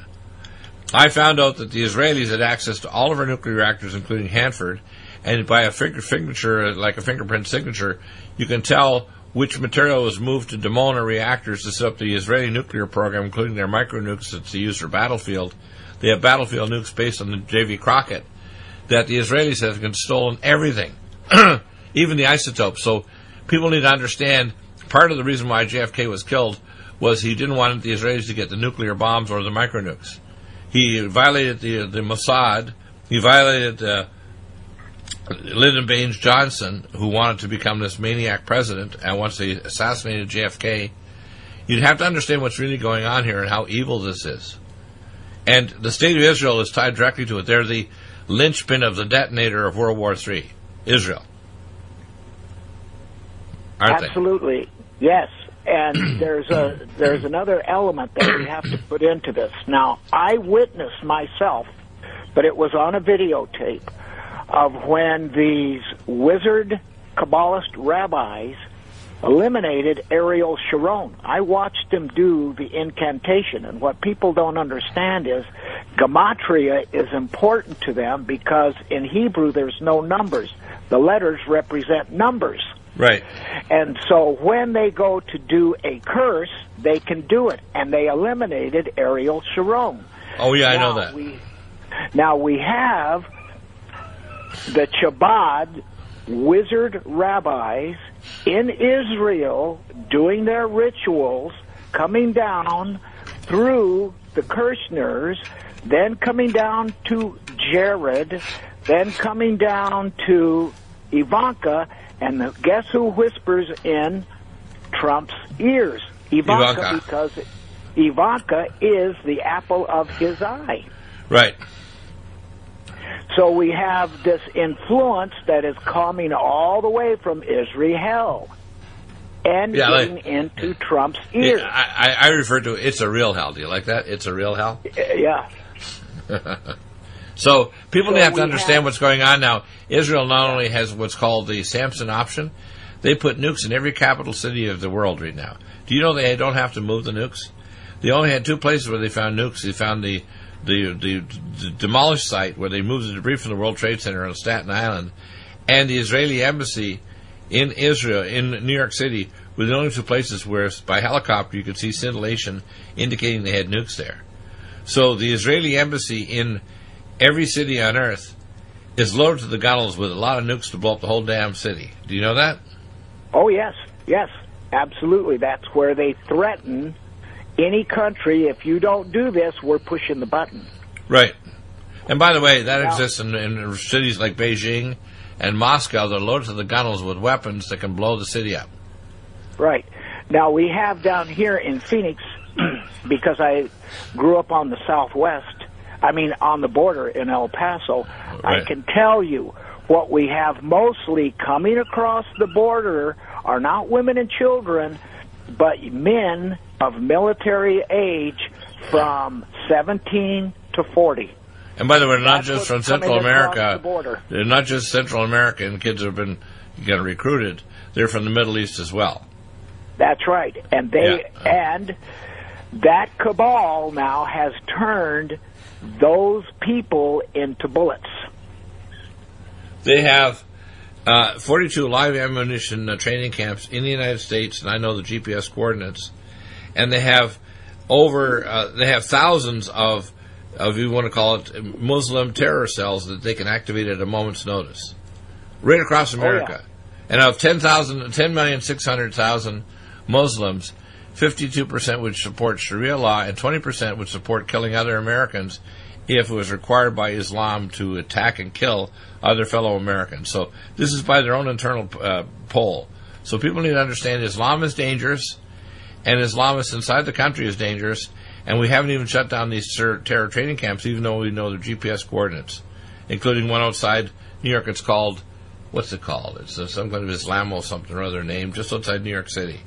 A: I found out that the Israelis had access to all of our nuclear reactors, including Hanford, and by a finger, signature, like a fingerprint signature, you can tell which material was moved to Dimona reactors to set up the Israeli nuclear program, including their micro-nukes that they use for battlefield. They have battlefield nukes based on the J V Crockett, that the Israelis have stolen everything, even the isotopes. So people need to understand, part of the reason why J F K was killed was he didn't want the Israelis to get the nuclear bombs or the micro-nukes. He violated the the Mossad. He violated uh, Lyndon Baines Johnson, who wanted to become this maniac president, and once they assassinated J F K, you'd have to understand what's really going on here and how evil this is. And the state of Israel is tied directly to it. They're the linchpin of the detonator of World War Three, Israel. aren't
C: Absolutely. they? Yes. And there's a there's another element that we have to put into this. Now, I witnessed myself, but it was on a videotape, of when these wizard Kabbalist rabbis eliminated Ariel Sharon. I watched them do the incantation, and what people don't understand is gematria is important to them because in Hebrew there's no numbers. The letters represent numbers.
A: Right.
C: And so when they go to do a curse, they can do it, and they eliminated Ariel Sharon.
A: Oh, yeah, I
C: now
A: know that.
C: We, now we have the Chabad wizard rabbis in Israel doing their rituals, coming down through the Kirchners, then coming down to Jared, then coming down to Ivanka, and the, guess who whispers in Trump's ears? Ivanka,
A: Ivanka,
C: because Ivanka is the apple of his eye.
A: Right.
C: So we have this influence that is coming all the way from Israel and
A: yeah,
C: getting
A: like,
C: into Trump's ears.
A: Yeah, I, I refer to it's a real hell. Do you like that? It's a real hell?
C: Yeah.
A: So people
C: so
A: have to understand
C: have,
A: what's going on now. Israel not only has what's called the Samson option, they put nukes in every capital city of the world right now. Do you know they don't have to move the nukes? They only had two places where they found nukes. They found the the, the, the demolished site where they moved the debris from the World Trade Center on Staten Island, and the Israeli embassy in Israel, in New York City, were the only two places where by helicopter you could see scintillation indicating they had nukes there. So the Israeli embassy in every city on Earth is loaded to the gunnels with a lot of nukes to blow up the whole damn city. Do you know that?
C: Oh, yes. Yes, absolutely. That's where they threaten any country. If you don't do this, we're pushing the button.
A: Right. And by the way, that
C: now,
A: exists in, in cities like Beijing and Moscow. They're loaded to the gunnels with weapons that can blow the city up. Right.
C: Now, we have down here in Phoenix, because I grew up on the Southwest, I mean, on the border in El Paso, right. I can tell you what we have mostly coming across the border are not women and children, but men of military age from seventeen to forty.
A: And by the way, they're not just from Central America.
C: The
A: they're not just Central American kids who have been getting recruited. They're from the Middle East as well.
C: That's right. And they
A: yeah.
C: and that cabal now has turned those people into bullets.
A: They have uh, forty-two live ammunition uh, training camps in the United States, and I know the G P S coordinates. And they have over, uh, they have thousands of, of, you want to call it, Muslim terror cells that they can activate at a moment's notice, right across America.
C: Oh, yeah.
A: And of ten thousand, ten million six hundred thousand Muslims, fifty-two percent would support Sharia law, and twenty percent would support killing other Americans if it was required by Islam to attack and kill other fellow Americans. So this is by their own internal uh, poll. So people need to understand Islam is dangerous, and Islamists inside the country is dangerous, and we haven't even shut down these ter- terror training camps, even though we know their G P S coordinates, including one outside New York. It's called, what's it called? It's uh, some kind of Islamo something or other name, just outside New York City.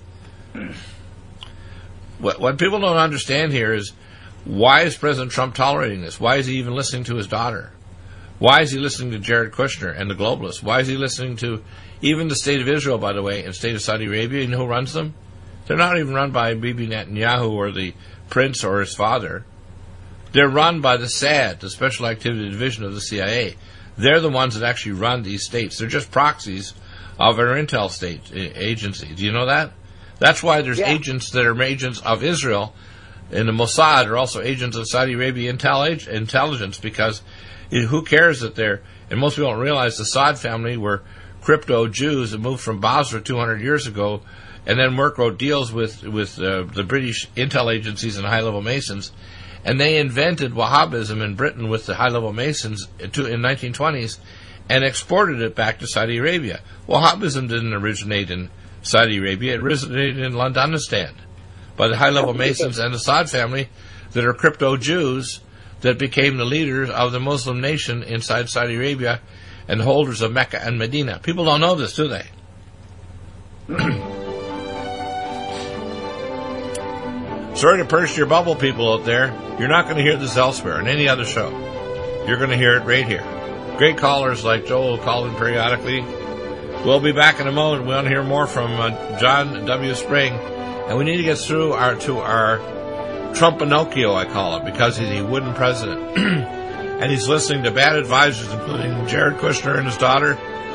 A: What, what people don't understand here is, why is President Trump tolerating this? Why is he even listening to his daughter? Why is he listening to Jared Kushner and the globalists? Why is he listening to even the state of Israel, by the way, and state of Saudi Arabia? You know who runs them? They're not even run by Bibi Netanyahu or the prince or his father. They're run by the S A D, the Special Activity Division of the C I A. They're the ones that actually run these states. They're just proxies of our intel state agency. Do you know that? That's why there's
C: yeah.
A: agents that are agents of Israel, and the Mossad are also agents of Saudi Arabia intel- intelligence, because it, who cares that they're, and most people don't realize the Saud family were crypto Jews that moved from Basra two hundred years ago, and then Merck wrote deals with, with uh, the British intel agencies and high-level Masons, and they invented Wahhabism in Britain with the high-level Masons in the nineteen twenties and exported it back to Saudi Arabia. Wahhabism didn't originate in Saudi Arabia. It originated in Londonistan by the high-level Masons and the Saud family that are crypto-Jews that became the leaders of the Muslim nation inside Saudi Arabia and holders of Mecca and Medina. People don't know this, do they? Sorry to burst your bubble, people out there. You're not going to hear this elsewhere in any other show. You're going to hear it right here. Great callers like Joel who call in periodically. We'll be back in a moment. We want to hear more from uh, John W. Spring. And we need to get through our to our Trump-Pinocchio, I call it, because he's a wooden president. And he's listening to bad advisors, including Jared Kushner and his daughter,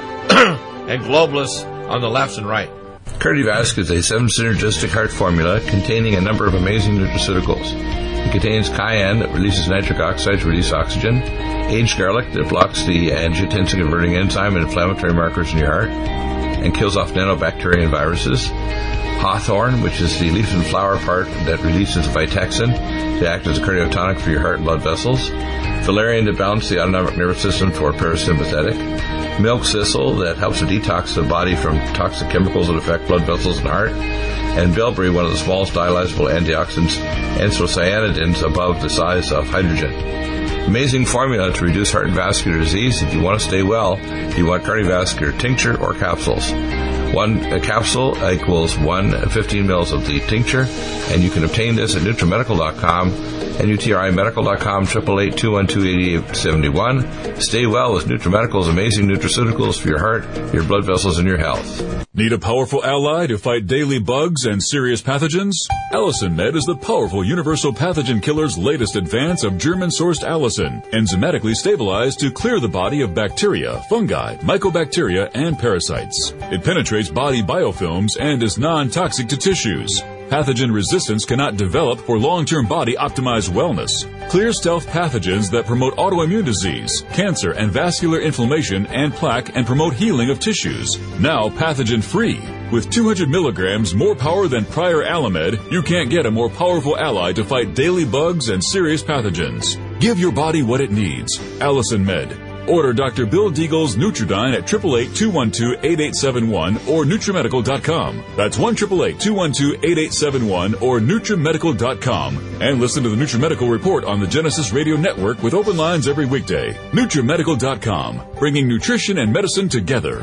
A: and globalists on the left and right. Cardiovasc is a seven-synergistic heart formula containing a number of amazing nutraceuticals. It contains cayenne that releases nitric oxide to release oxygen, aged garlic that blocks the angiotensin-converting enzyme and inflammatory markers in your heart, and kills off nanobacteria and viruses. Hawthorn, which is the leaf and flower part that releases Vitexin to act as a cardiotonic for your heart and blood vessels. Valerian to balance the autonomic nervous system for parasympathetic. Milk thistle that helps to detox the body from toxic chemicals that affect blood vessels and heart. And bilberry, one of the smallest dialyzable antioxidants, anthocyanidins above the size of hydrogen. Amazing formula to reduce heart and vascular disease. If you want to stay well, you want cardiovascular tincture or capsules. One a capsule equals one fifteen mils of the tincture, and you can obtain this at NutriMedical dot com, N U T R I medical dot com, eight eight eight, two one two, eight eight seven one. Stay well with NutriMedical's amazing nutraceuticals for your heart, your blood vessels, and your health.
D: Need a powerful ally to fight daily bugs and serious pathogens? Allicin Med is the powerful universal pathogen killer's latest advance of German-sourced allicin, enzymatically stabilized to clear the body of bacteria, fungi, mycobacteria, and parasites. It penetrates body biofilms and is non-toxic to tissues. Pathogen resistance cannot develop for long-term body-optimized wellness. Clear stealth pathogens that promote autoimmune disease, cancer, and vascular inflammation and plaque and promote healing of tissues. Now pathogen-free. With two hundred milligrams more power than prior Alamed, you can't get a more powerful ally to fight daily bugs and serious pathogens. Give your body what it needs. Allicin Med. Order Doctor Bill Deagle's Nutridyne at eight eight eight, two one two, eight eight seven one or NutriMedical dot com. That's one eight eight eight, two one two, eight eight seven one or NutriMedical dot com. And listen to the NutriMedical Report on the Genesis Radio Network with open lines every weekday. NutriMedical dot com, bringing nutrition and medicine together.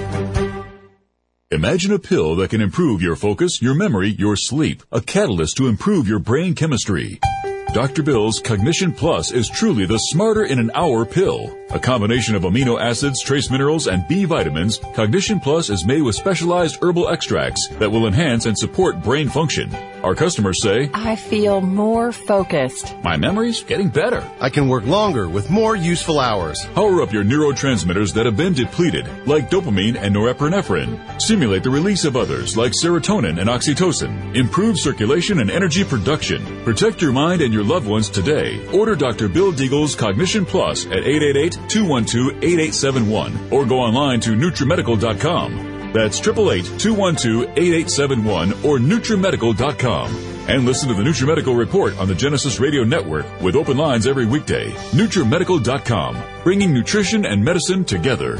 D: Imagine a pill that can improve your focus, your memory, your sleep. A catalyst to improve your brain chemistry. Doctor Bill's Cognition Plus is truly the smarter in an hour pill. A combination of amino acids, trace minerals, and B vitamins, Cognition Plus is made with specialized herbal extracts that will enhance and support brain function. Our customers say,
E: I feel more focused.
D: My memory's getting better.
F: I can work longer with more useful hours.
D: Power up your neurotransmitters that have been depleted, like dopamine and norepinephrine. Stimulate the release of others, like serotonin and oxytocin. Improve circulation and energy production. Protect your mind and your loved ones today. Order Doctor Bill Deagle's Cognition Plus at eight eight eight, two one two, eight eight seven one or go online to NutriMedical dot com. That's eight eight eight, two one two, eight eight seven one or NutriMedical dot com. And listen to the NutriMedical Report on the Genesis Radio Network with open lines every weekday. NutriMedical dot com, bringing nutrition and medicine together.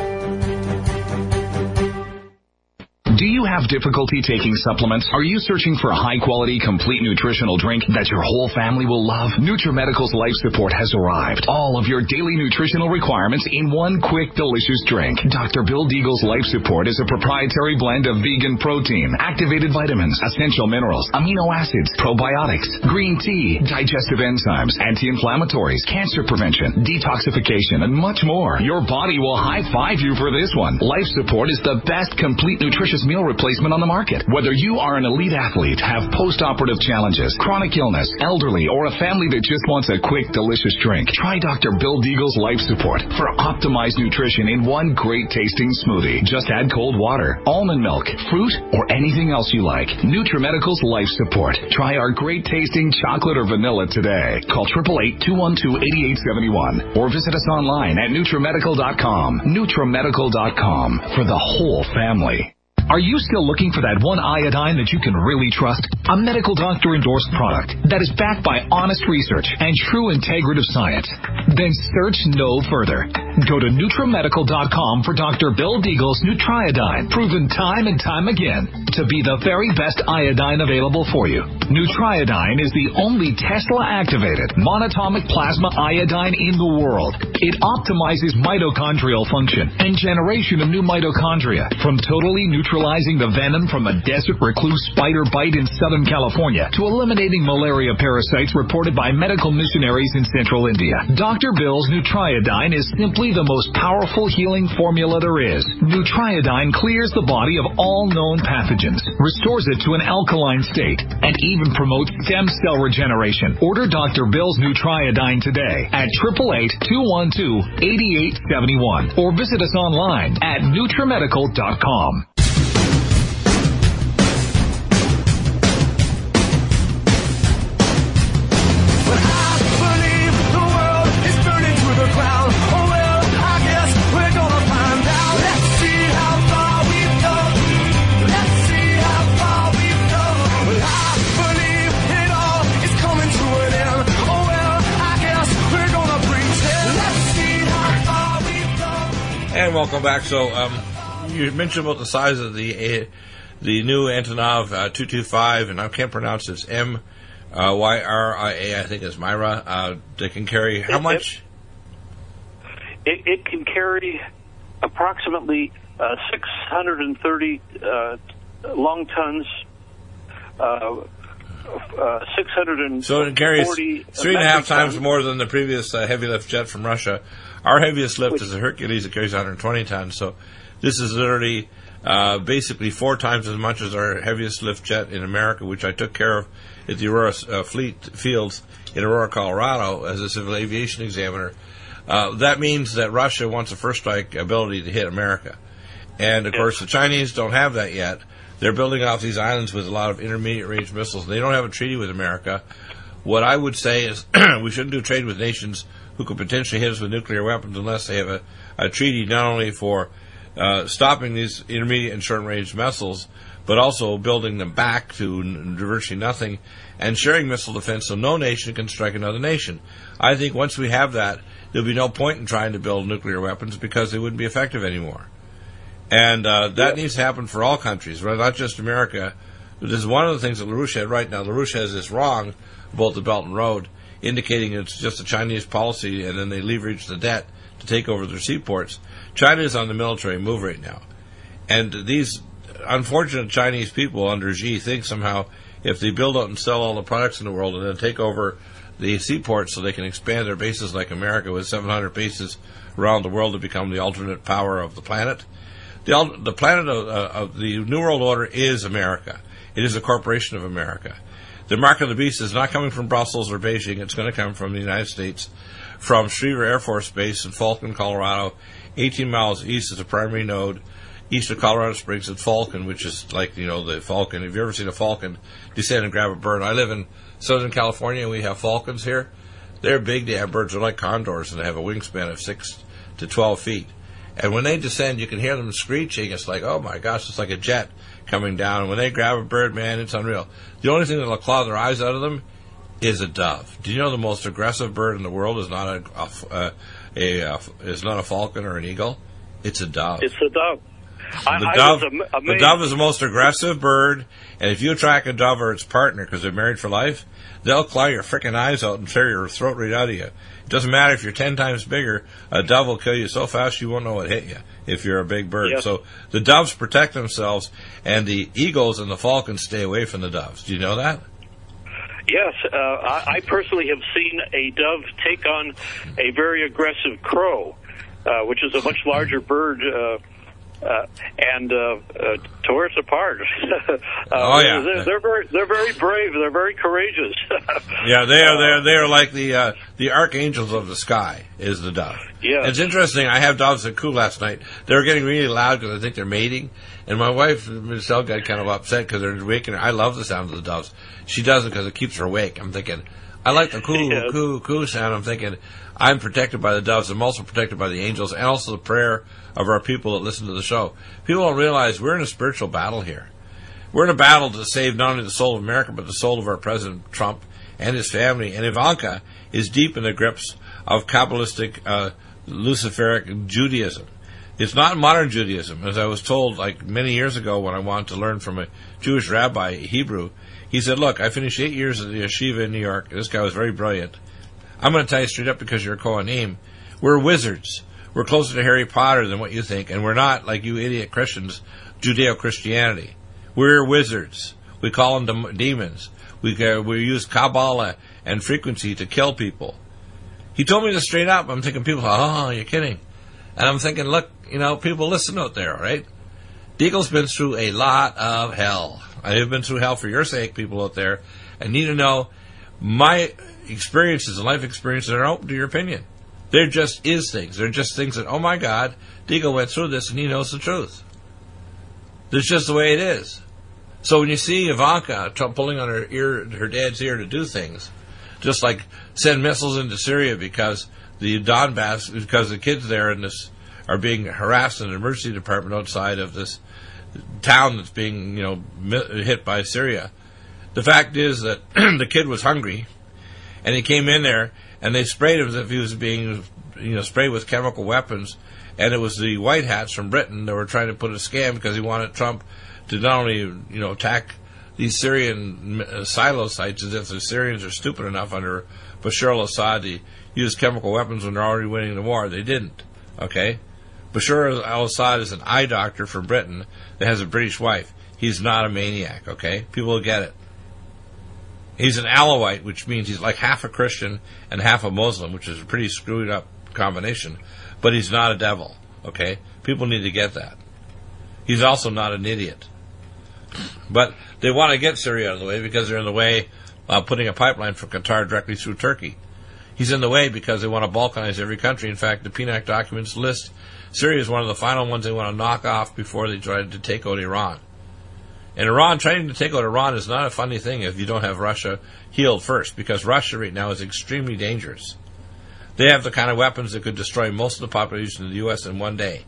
G: Do you have difficulty taking supplements? Are you searching for a high-quality, complete nutritional drink that your whole family will love? NutriMedical's Life Support has arrived. All of your daily nutritional requirements in one quick, delicious drink. Doctor Bill Deagle's Life Support is a proprietary blend of vegan protein, activated vitamins, essential minerals, amino acids, probiotics, green tea, digestive enzymes, anti-inflammatories, cancer prevention, detoxification, and much more. Your body will high-five you for this one. Life Support is the best complete nutritious meal replacement on the market. Whether you are an elite athlete, have post-operative challenges, chronic illness, elderly, or a family that just wants a quick, delicious drink, try Doctor Bill Deagle's Life Support for optimized nutrition in one great tasting smoothie. Just add cold water, almond milk, fruit, or anything else you like. NutriMedical's Life Support. Try our great tasting chocolate or vanilla today. Call eight eight eight, two one two, eight eight seven one or visit us online at NutriMedical dot com. NutriMedical dot com for the whole family. Are you still looking for that one iodine that you can really trust? A medical doctor-endorsed product that is backed by honest research and true integrative science? Then search no further. Go to NutriMedical dot com for Doctor Bill Deagle's Nutriodine, proven time and time again to be the very best iodine available for you. Nutriodine is the only Tesla-activated monatomic plasma iodine in the world. It optimizes mitochondrial function and generation of new mitochondria, from totally neutralizing the venom from a desert recluse spider bite in Southern California to eliminating malaria parasites reported by medical missionaries in central India. Doctor Bill's Nutriodine is simply the most powerful healing formula there is. Nutriodine clears the body of all known pathogens, restores it to an alkaline state, and even promotes stem cell regeneration. Order Doctor Bill's Nutriodine today at eight eight eight, two one two, eight eight seven one or visit us online at Nutrimedical dot com.
A: And welcome back. So um, you mentioned about the size of the uh, the new Antonov uh, two twenty-five, and I can't pronounce it. It's M Y R I A, I think it's Myra. Uh, they can carry how much?
B: It, it can carry approximately uh, six hundred thirty uh, long tons, uh, uh, six hundred forty.
A: So it carries three and a half times
B: tons.
A: more than the previous uh, heavy lift jet from Russia. Our heaviest lift is a Hercules that carries one hundred twenty tons. So this is literally uh, basically four times as much as our heaviest lift jet in America, which I took care of at the Aurora uh, Fleet Fields in Aurora, Colorado, as a civil aviation examiner. Uh, that means that Russia wants a first strike ability to hit America. And, of course, the Chinese don't have that yet. They're building off these islands with a lot of intermediate-range missiles. They don't have a treaty with America. What I would say is we shouldn't do trade with nations who could potentially hit us with nuclear weapons unless they have a, a treaty not only for uh, stopping these intermediate and short-range missiles, but also building them back to n- virtually nothing and sharing missile defense so no nation can strike another nation. I think once we have that, there'll be no point in trying to build nuclear weapons because they wouldn't be effective anymore. And uh, that yeah. needs to happen for all countries, right? Not just America. This is one of the things that LaRouche had right now. LaRouche has this wrong about the Belt and Road, indicating it's just a Chinese policy, and then they leverage the debt to take over their seaports. China is on the military move right now. And these unfortunate Chinese people under Xi think somehow if they build out and sell all the products in the world and then take over the seaports so they can expand their bases like America with seven hundred bases around the world to become the alternate power of the planet. The, the planet of, uh, of the New World Order is America. It is a corporation of America. The mark of the beast is not coming from Brussels or Beijing. It's going to come from the United States, from Schriever Air Force Base in Falcon, Colorado. eighteen miles east is the primary node. East of Colorado Springs at Falcon, which is like, you know, the falcon. Have you ever seen a falcon descend and grab a bird? I live in Southern California, and we have falcons here. They're big. They have birds. They're like condors, and they have a wingspan of six to twelve feet. And when they descend, you can hear them screeching. It's like, oh, my gosh, it's like a jet coming down. And when they grab a bird, man, it's unreal. The only thing that will claw their eyes out of them is a dove. Do you know the most aggressive bird in the world is not a, a, a, a is not a falcon or an eagle? It's a dove.
B: It's a dove. I,
A: the,
B: I
A: dove
B: am-
A: the dove is the most aggressive bird, and if you track a dove or its partner, because they're married for life, they'll claw your frickin' eyes out and tear your throat right out of you. It doesn't matter if you're ten times bigger, a dove will kill you so fast you won't know what hit you if you're a big bird.
B: Yes.
A: So the doves protect themselves, and the eagles and the falcons stay away from the doves. Do you know that?
B: Yes, uh, I, I personally have seen a dove take on a very aggressive crow, uh, which is a much larger bird, uh, uh, and uh, uh, tore us apart. uh,
A: oh yeah,
B: they're, they're very they're very brave. They're very courageous.
A: yeah, they are. They are. They are like the uh, the archangels of the sky. Is the dove?
B: Yeah,
A: it's interesting. I have doves that coo last night. They were getting really loud because I think they're mating. And my wife, Michelle, got kind of upset because they're waking her. I love the sound of the doves. She does it because it keeps her awake. I'm thinking, I like the coo, yeah. coo, coo sound. I'm thinking, I'm protected by the doves. I'm also protected by the angels and also the prayer of our people that listen to the show. People don't realize we're in a spiritual battle here. We're in a battle to save not only the soul of America, but the soul of our President Trump and his family. And Ivanka is deep in the grips of Kabbalistic, uh, Luciferic Judaism. It's not modern Judaism, as I was told like many years ago when I wanted to learn from a Jewish rabbi, Hebrew. He said, look, I finished eight years at the yeshiva in New York. This guy was very brilliant. I'm going to tell you straight up because you're a Kohanim. We're wizards. We're closer to Harry Potter than what you think, and we're not, like you idiot Christians, Judeo-Christianity. We're wizards. We call them dem- demons. We, uh, we use Kabbalah and frequency to kill people. He told me this straight up. I'm thinking, people, oh, you're kidding. And I'm thinking, look, you know, people listen out there, right? Deagle's been through a lot of hell. I have been through hell for your sake, people out there. I need to know my experiences and life experiences are open to your opinion. There just is things. They're just things that, oh my God, Deagle went through this and he knows the truth. That's just the way it is. So when you see Ivanka pulling on her ear, her dad's ear to do things, just like send missiles into Syria because the Donbass, because the kids there in this are being harassed in the emergency department outside of this town that's being, you know, hit by Syria. The fact is that the kid was hungry, and he came in there, and they sprayed him as if he was being, you know, sprayed with chemical weapons, and it was the white hats from Britain that were trying to put a scam because he wanted Trump to not only, you know, attack these Syrian uh, silo sites as if the Syrians are stupid enough under Bashar al-Assad to use chemical weapons when they're already winning the war. They didn't, okay? Bashar al-Assad is an eye doctor for Britain that has a British wife. He's not a maniac, okay? People will get it. He's an Alawite, which means he's like half a Christian and half a Muslim, which is a pretty screwed up combination. But he's not a devil, okay? People need to get that. He's also not an idiot. But they want to get Syria out of the way because they're in the way of putting a pipeline from Qatar directly through Turkey. He's in the way because they want to balkanize every country. In fact, the P N A C documents list Syria is one of the final ones they want to knock off before they try to take out Iran. And Iran, trying to take out Iran is not a funny thing if you don't have Russia healed first, because Russia right now is extremely dangerous. They have the kind of weapons that could destroy most of the population of the U S in one day.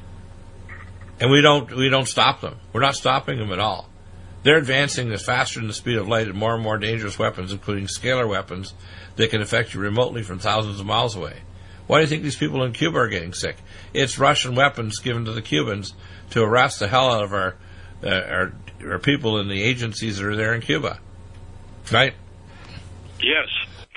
A: And we don't we don't stop them. We're not stopping them at all. They're advancing as faster than the speed of light and more and more dangerous weapons, including scalar weapons that can affect you remotely from thousands of miles away. Why do you think these people in Cuba are getting sick? It's Russian weapons given to the Cubans to harass the hell out of our uh, our, our people in the agencies that are there in Cuba. Right?
B: Yes.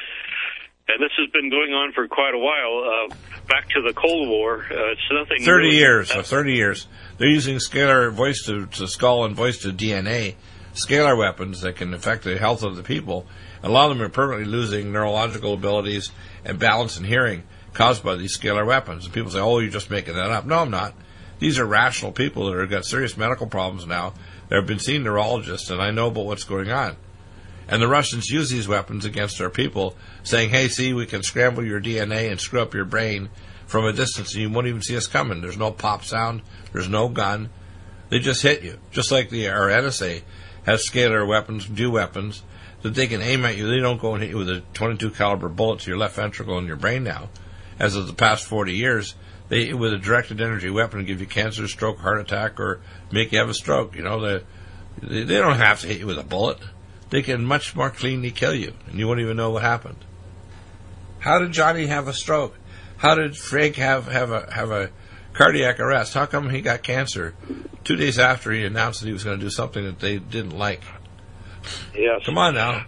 B: And this has been going on for quite a while. Uh, back to the Cold War, uh, it's nothing.
A: Thirty
B: really,
A: years. So thirty years. They're using scalar voice to, to skull and voice to D N A, scalar weapons that can affect the health of the people. A lot of them are permanently losing neurological abilities and balance and hearing caused by these scalar weapons. And people say, "Oh, you're just making that up." No, I'm not. These are rational people that have got serious medical problems now. There have been seen neurologists, and I know about what's going on. And the Russians use these weapons against our people, saying, hey, see, we can scramble your D N A and screw up your brain from a distance, and you won't even see us coming. There's no pop sound. There's no gun. They just hit you. Just like the our N S A has scalar weapons, do weapons, that they can aim at you. They don't go and hit you with a twenty-two caliber bullet to your left ventricle and your brain now. As of the past forty years, they, with a directed energy weapon, give you cancer, stroke, heart attack, or make you have a stroke. You know, they, they don't have to hit you with a bullet. They can much more cleanly kill you, and you won't even know what happened. How did Johnny have a stroke? How did Frank have, have a have a cardiac arrest? How come he got cancer two days after he announced that he was going to do something that they didn't like?
B: Yes.
A: Come on now.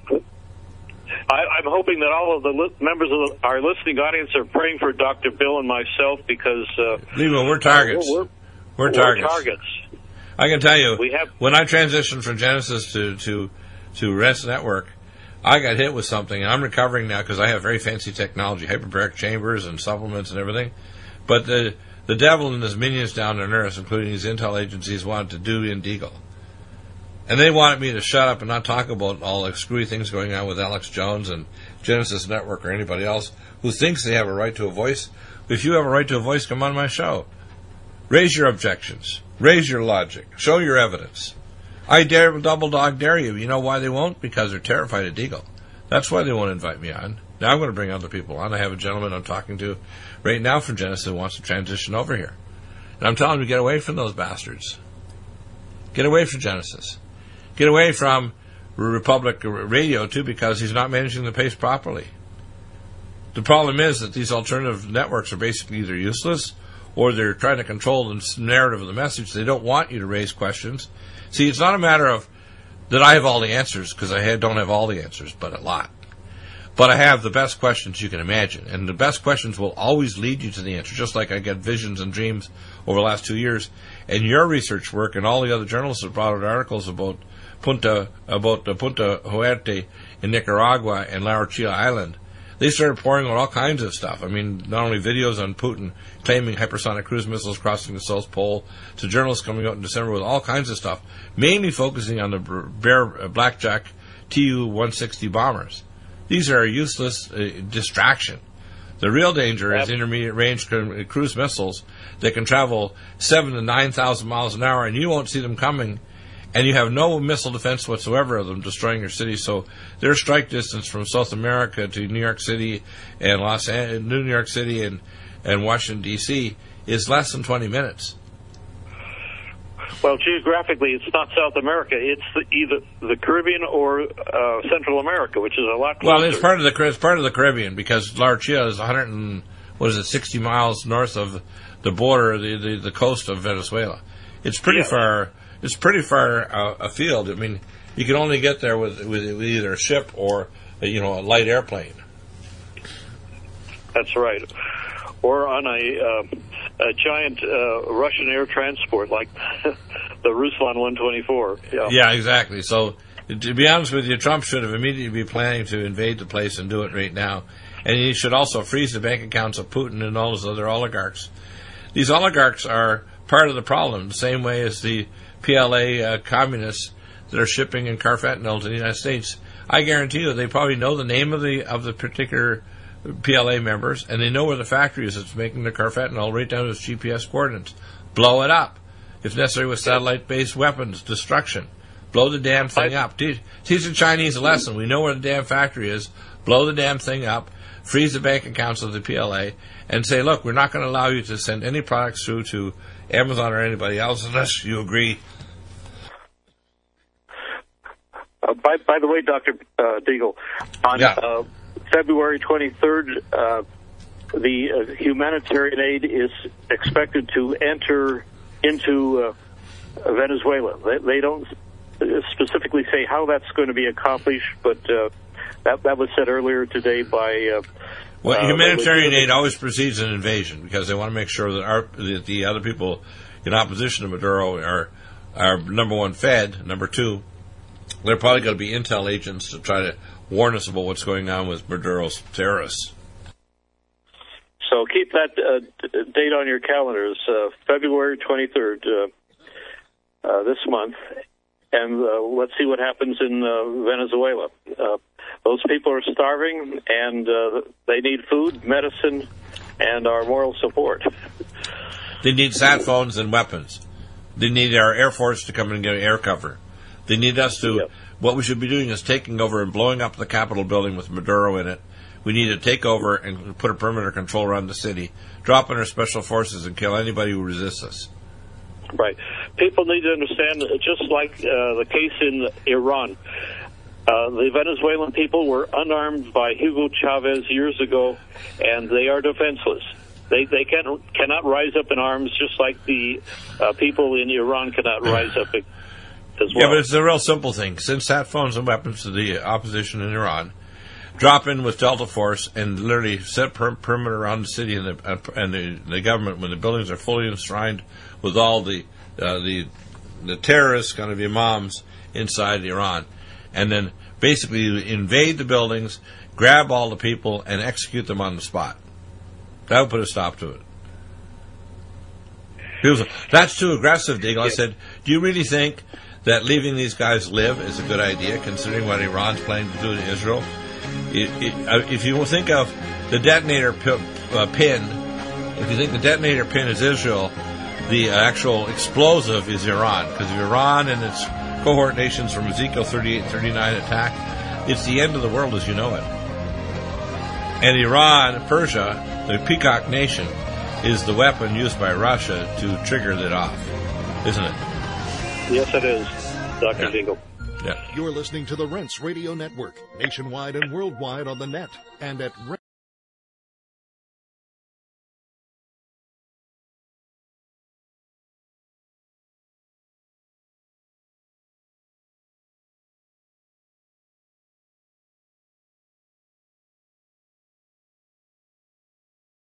B: I, I'm hoping that all of the li- members of the, our listening audience are praying for Doctor Bill and myself because... Uh,
A: Lebo, we're targets.
B: We're, we're,
A: we're targets.
B: We're targets.
A: I can tell you,
B: we have,
A: when I transitioned from Genesis to... to to Rest Network, I got hit with something, and I'm recovering now because I have very fancy technology, hyperbaric chambers and supplements and everything. But the the devil and his minions down on Earth, including these intel agencies, wanted to do in Deagle. And they wanted me to shut up and not talk about all the screwy things going on with Alex Jones and Genesis Network or anybody else who thinks they have a right to a voice. If you have a right to a voice, come on my show. Raise your objections. Raise your logic. Show your evidence. I dare, double dog dare you. You know why they won't? Because they're terrified of Deagle. That's why they won't invite me on. Now I'm going to bring other people on. I have a gentleman I'm talking to right now from Genesis who wants to transition over here. And I'm telling him to get away from those bastards. Get away from Genesis. Get away from Republic Radio, too, because he's not managing the pace properly. The problem is that these alternative networks are basically either useless or they're trying to control the narrative of the message. They don't want you to raise questions. See, it's not a matter of that I have all the answers, because I don't have all the answers, but a lot. But I have the best questions you can imagine, and the best questions will always lead you to the answer, just like I get visions and dreams over the last two years. And your research work and all the other journalists have brought out articles about Punta, about the Punta Huerte in Nicaragua and La Orchilla Island. They started pouring out all kinds of stuff. I mean, not only videos on Putin claiming hypersonic cruise missiles crossing the South Pole, to journalists coming out in December with all kinds of stuff, mainly focusing on the Bear Blackjack T U one sixty bombers. These are a useless uh, distraction. The real danger is intermediate range cruise missiles that can travel seven to nine thousand miles an hour, and you won't see them coming. And you have no missile defense whatsoever of them destroying your city. So their strike distance from South America to New York City and Los Angeles, New York City and, and Washington, D C is less than twenty minutes.
B: Well, geographically, it's not South America. It's the, either the Caribbean or uh, Central America, which is a lot closer.
A: Well, it's part of the it's part of the Caribbean, because La Orchilla is one hundred and, what is it, sixty miles north of the border, the the, the coast of Venezuela. It's pretty yeah. far. It's pretty far uh, afield. I mean, you can only get there with, with with either a ship or a, you know a light airplane.
B: That's right, or on a uh, a giant uh, Russian air transport like the Ruslan one twenty-four. Yeah.
A: yeah, exactly. So, to be honest with you, Trump should have immediately be planning to invade the place and do it right now, and he should also freeze the bank accounts of Putin and all those other oligarchs. These oligarchs are part of the problem, the same way as the P L A uh, communists that are shipping in carfentanil to the United States. I guarantee you they probably know the name of the of the particular P L A members, and they know where the factory is that's making the carfentanil right down to its G P S coordinates. Blow it up. If necessary, with satellite-based weapons, destruction. Blow the damn thing up. Teach, teach the Chinese a lesson. We know where the damn factory is. Blow the damn thing up. Freeze the bank accounts of the P L A, and say, look, we're not going to allow you to send any products through to Amazon or anybody else unless you agree.
B: Uh, by, by the way, Doctor Uh, Deagle, on
A: yeah.
B: uh, February twenty-third, uh, the uh, humanitarian aid is expected to enter into uh, Venezuela. They, they don't specifically say how that's going to be accomplished, but uh, that, that was said earlier today by... Uh,
A: Well,
B: uh,
A: humanitarian aid always precedes an invasion, because they want to make sure that, our, that the other people in opposition to Maduro are, are, number one, fed. Number two, they're probably going to be intel agents to try to warn us about what's going on with Maduro's terrorists.
B: So keep that uh, d- date on your calendars, uh, February twenty-third, uh, uh, this month, and uh, let's see what happens in uh, Venezuela. Uh, Those people are starving, and uh, they need food, medicine, and our moral support.
A: They need sat phones and weapons. They need our Air Force to come and get air cover. They need us to... Yep. What we should be doing is taking over and blowing up the Capitol building with Maduro in it. We need to take over and put a perimeter control around the city, drop in our special forces, and kill anybody who resists us.
B: Right. People need to understand, just like uh, the case in Iran, Uh, the Venezuelan people were unarmed by Hugo Chavez years ago, and they are defenseless. They they can, cannot rise up in arms, just like the uh, people in Iran cannot rise up as well.
A: Yeah, but it's a real simple thing. Send sat phones and weapons to the opposition in Iran. Drop in with Delta Force and literally set per- perimeter around the city and the, uh, and the, the government when the buildings are fully enshrined with all the uh, the the terrorists, kind of imams, inside Iran. And then basically invade the buildings, grab all the people, and execute them on the spot. That would put a stop to it. People say, that's too aggressive, Deagle. I said, do you really think that leaving these guys live is a good idea, considering what Iran's planning to do to Israel? It, it, uh, if you think of the detonator p- uh, pin, if you think the detonator pin is Israel, the actual explosive is Iran. Because if Iran and its cohort nations from Ezekiel thirty-eight and thirty-nine attack, it's the end of the world as you know it. And Iran, Persia, the peacock nation, is the weapon used by Russia to trigger that off, isn't it?
B: Yes, it is, Doctor
A: Yeah.
B: Deagle.
A: Yeah.
F: You're listening to the Rents Radio Network, nationwide and worldwide on the net, and at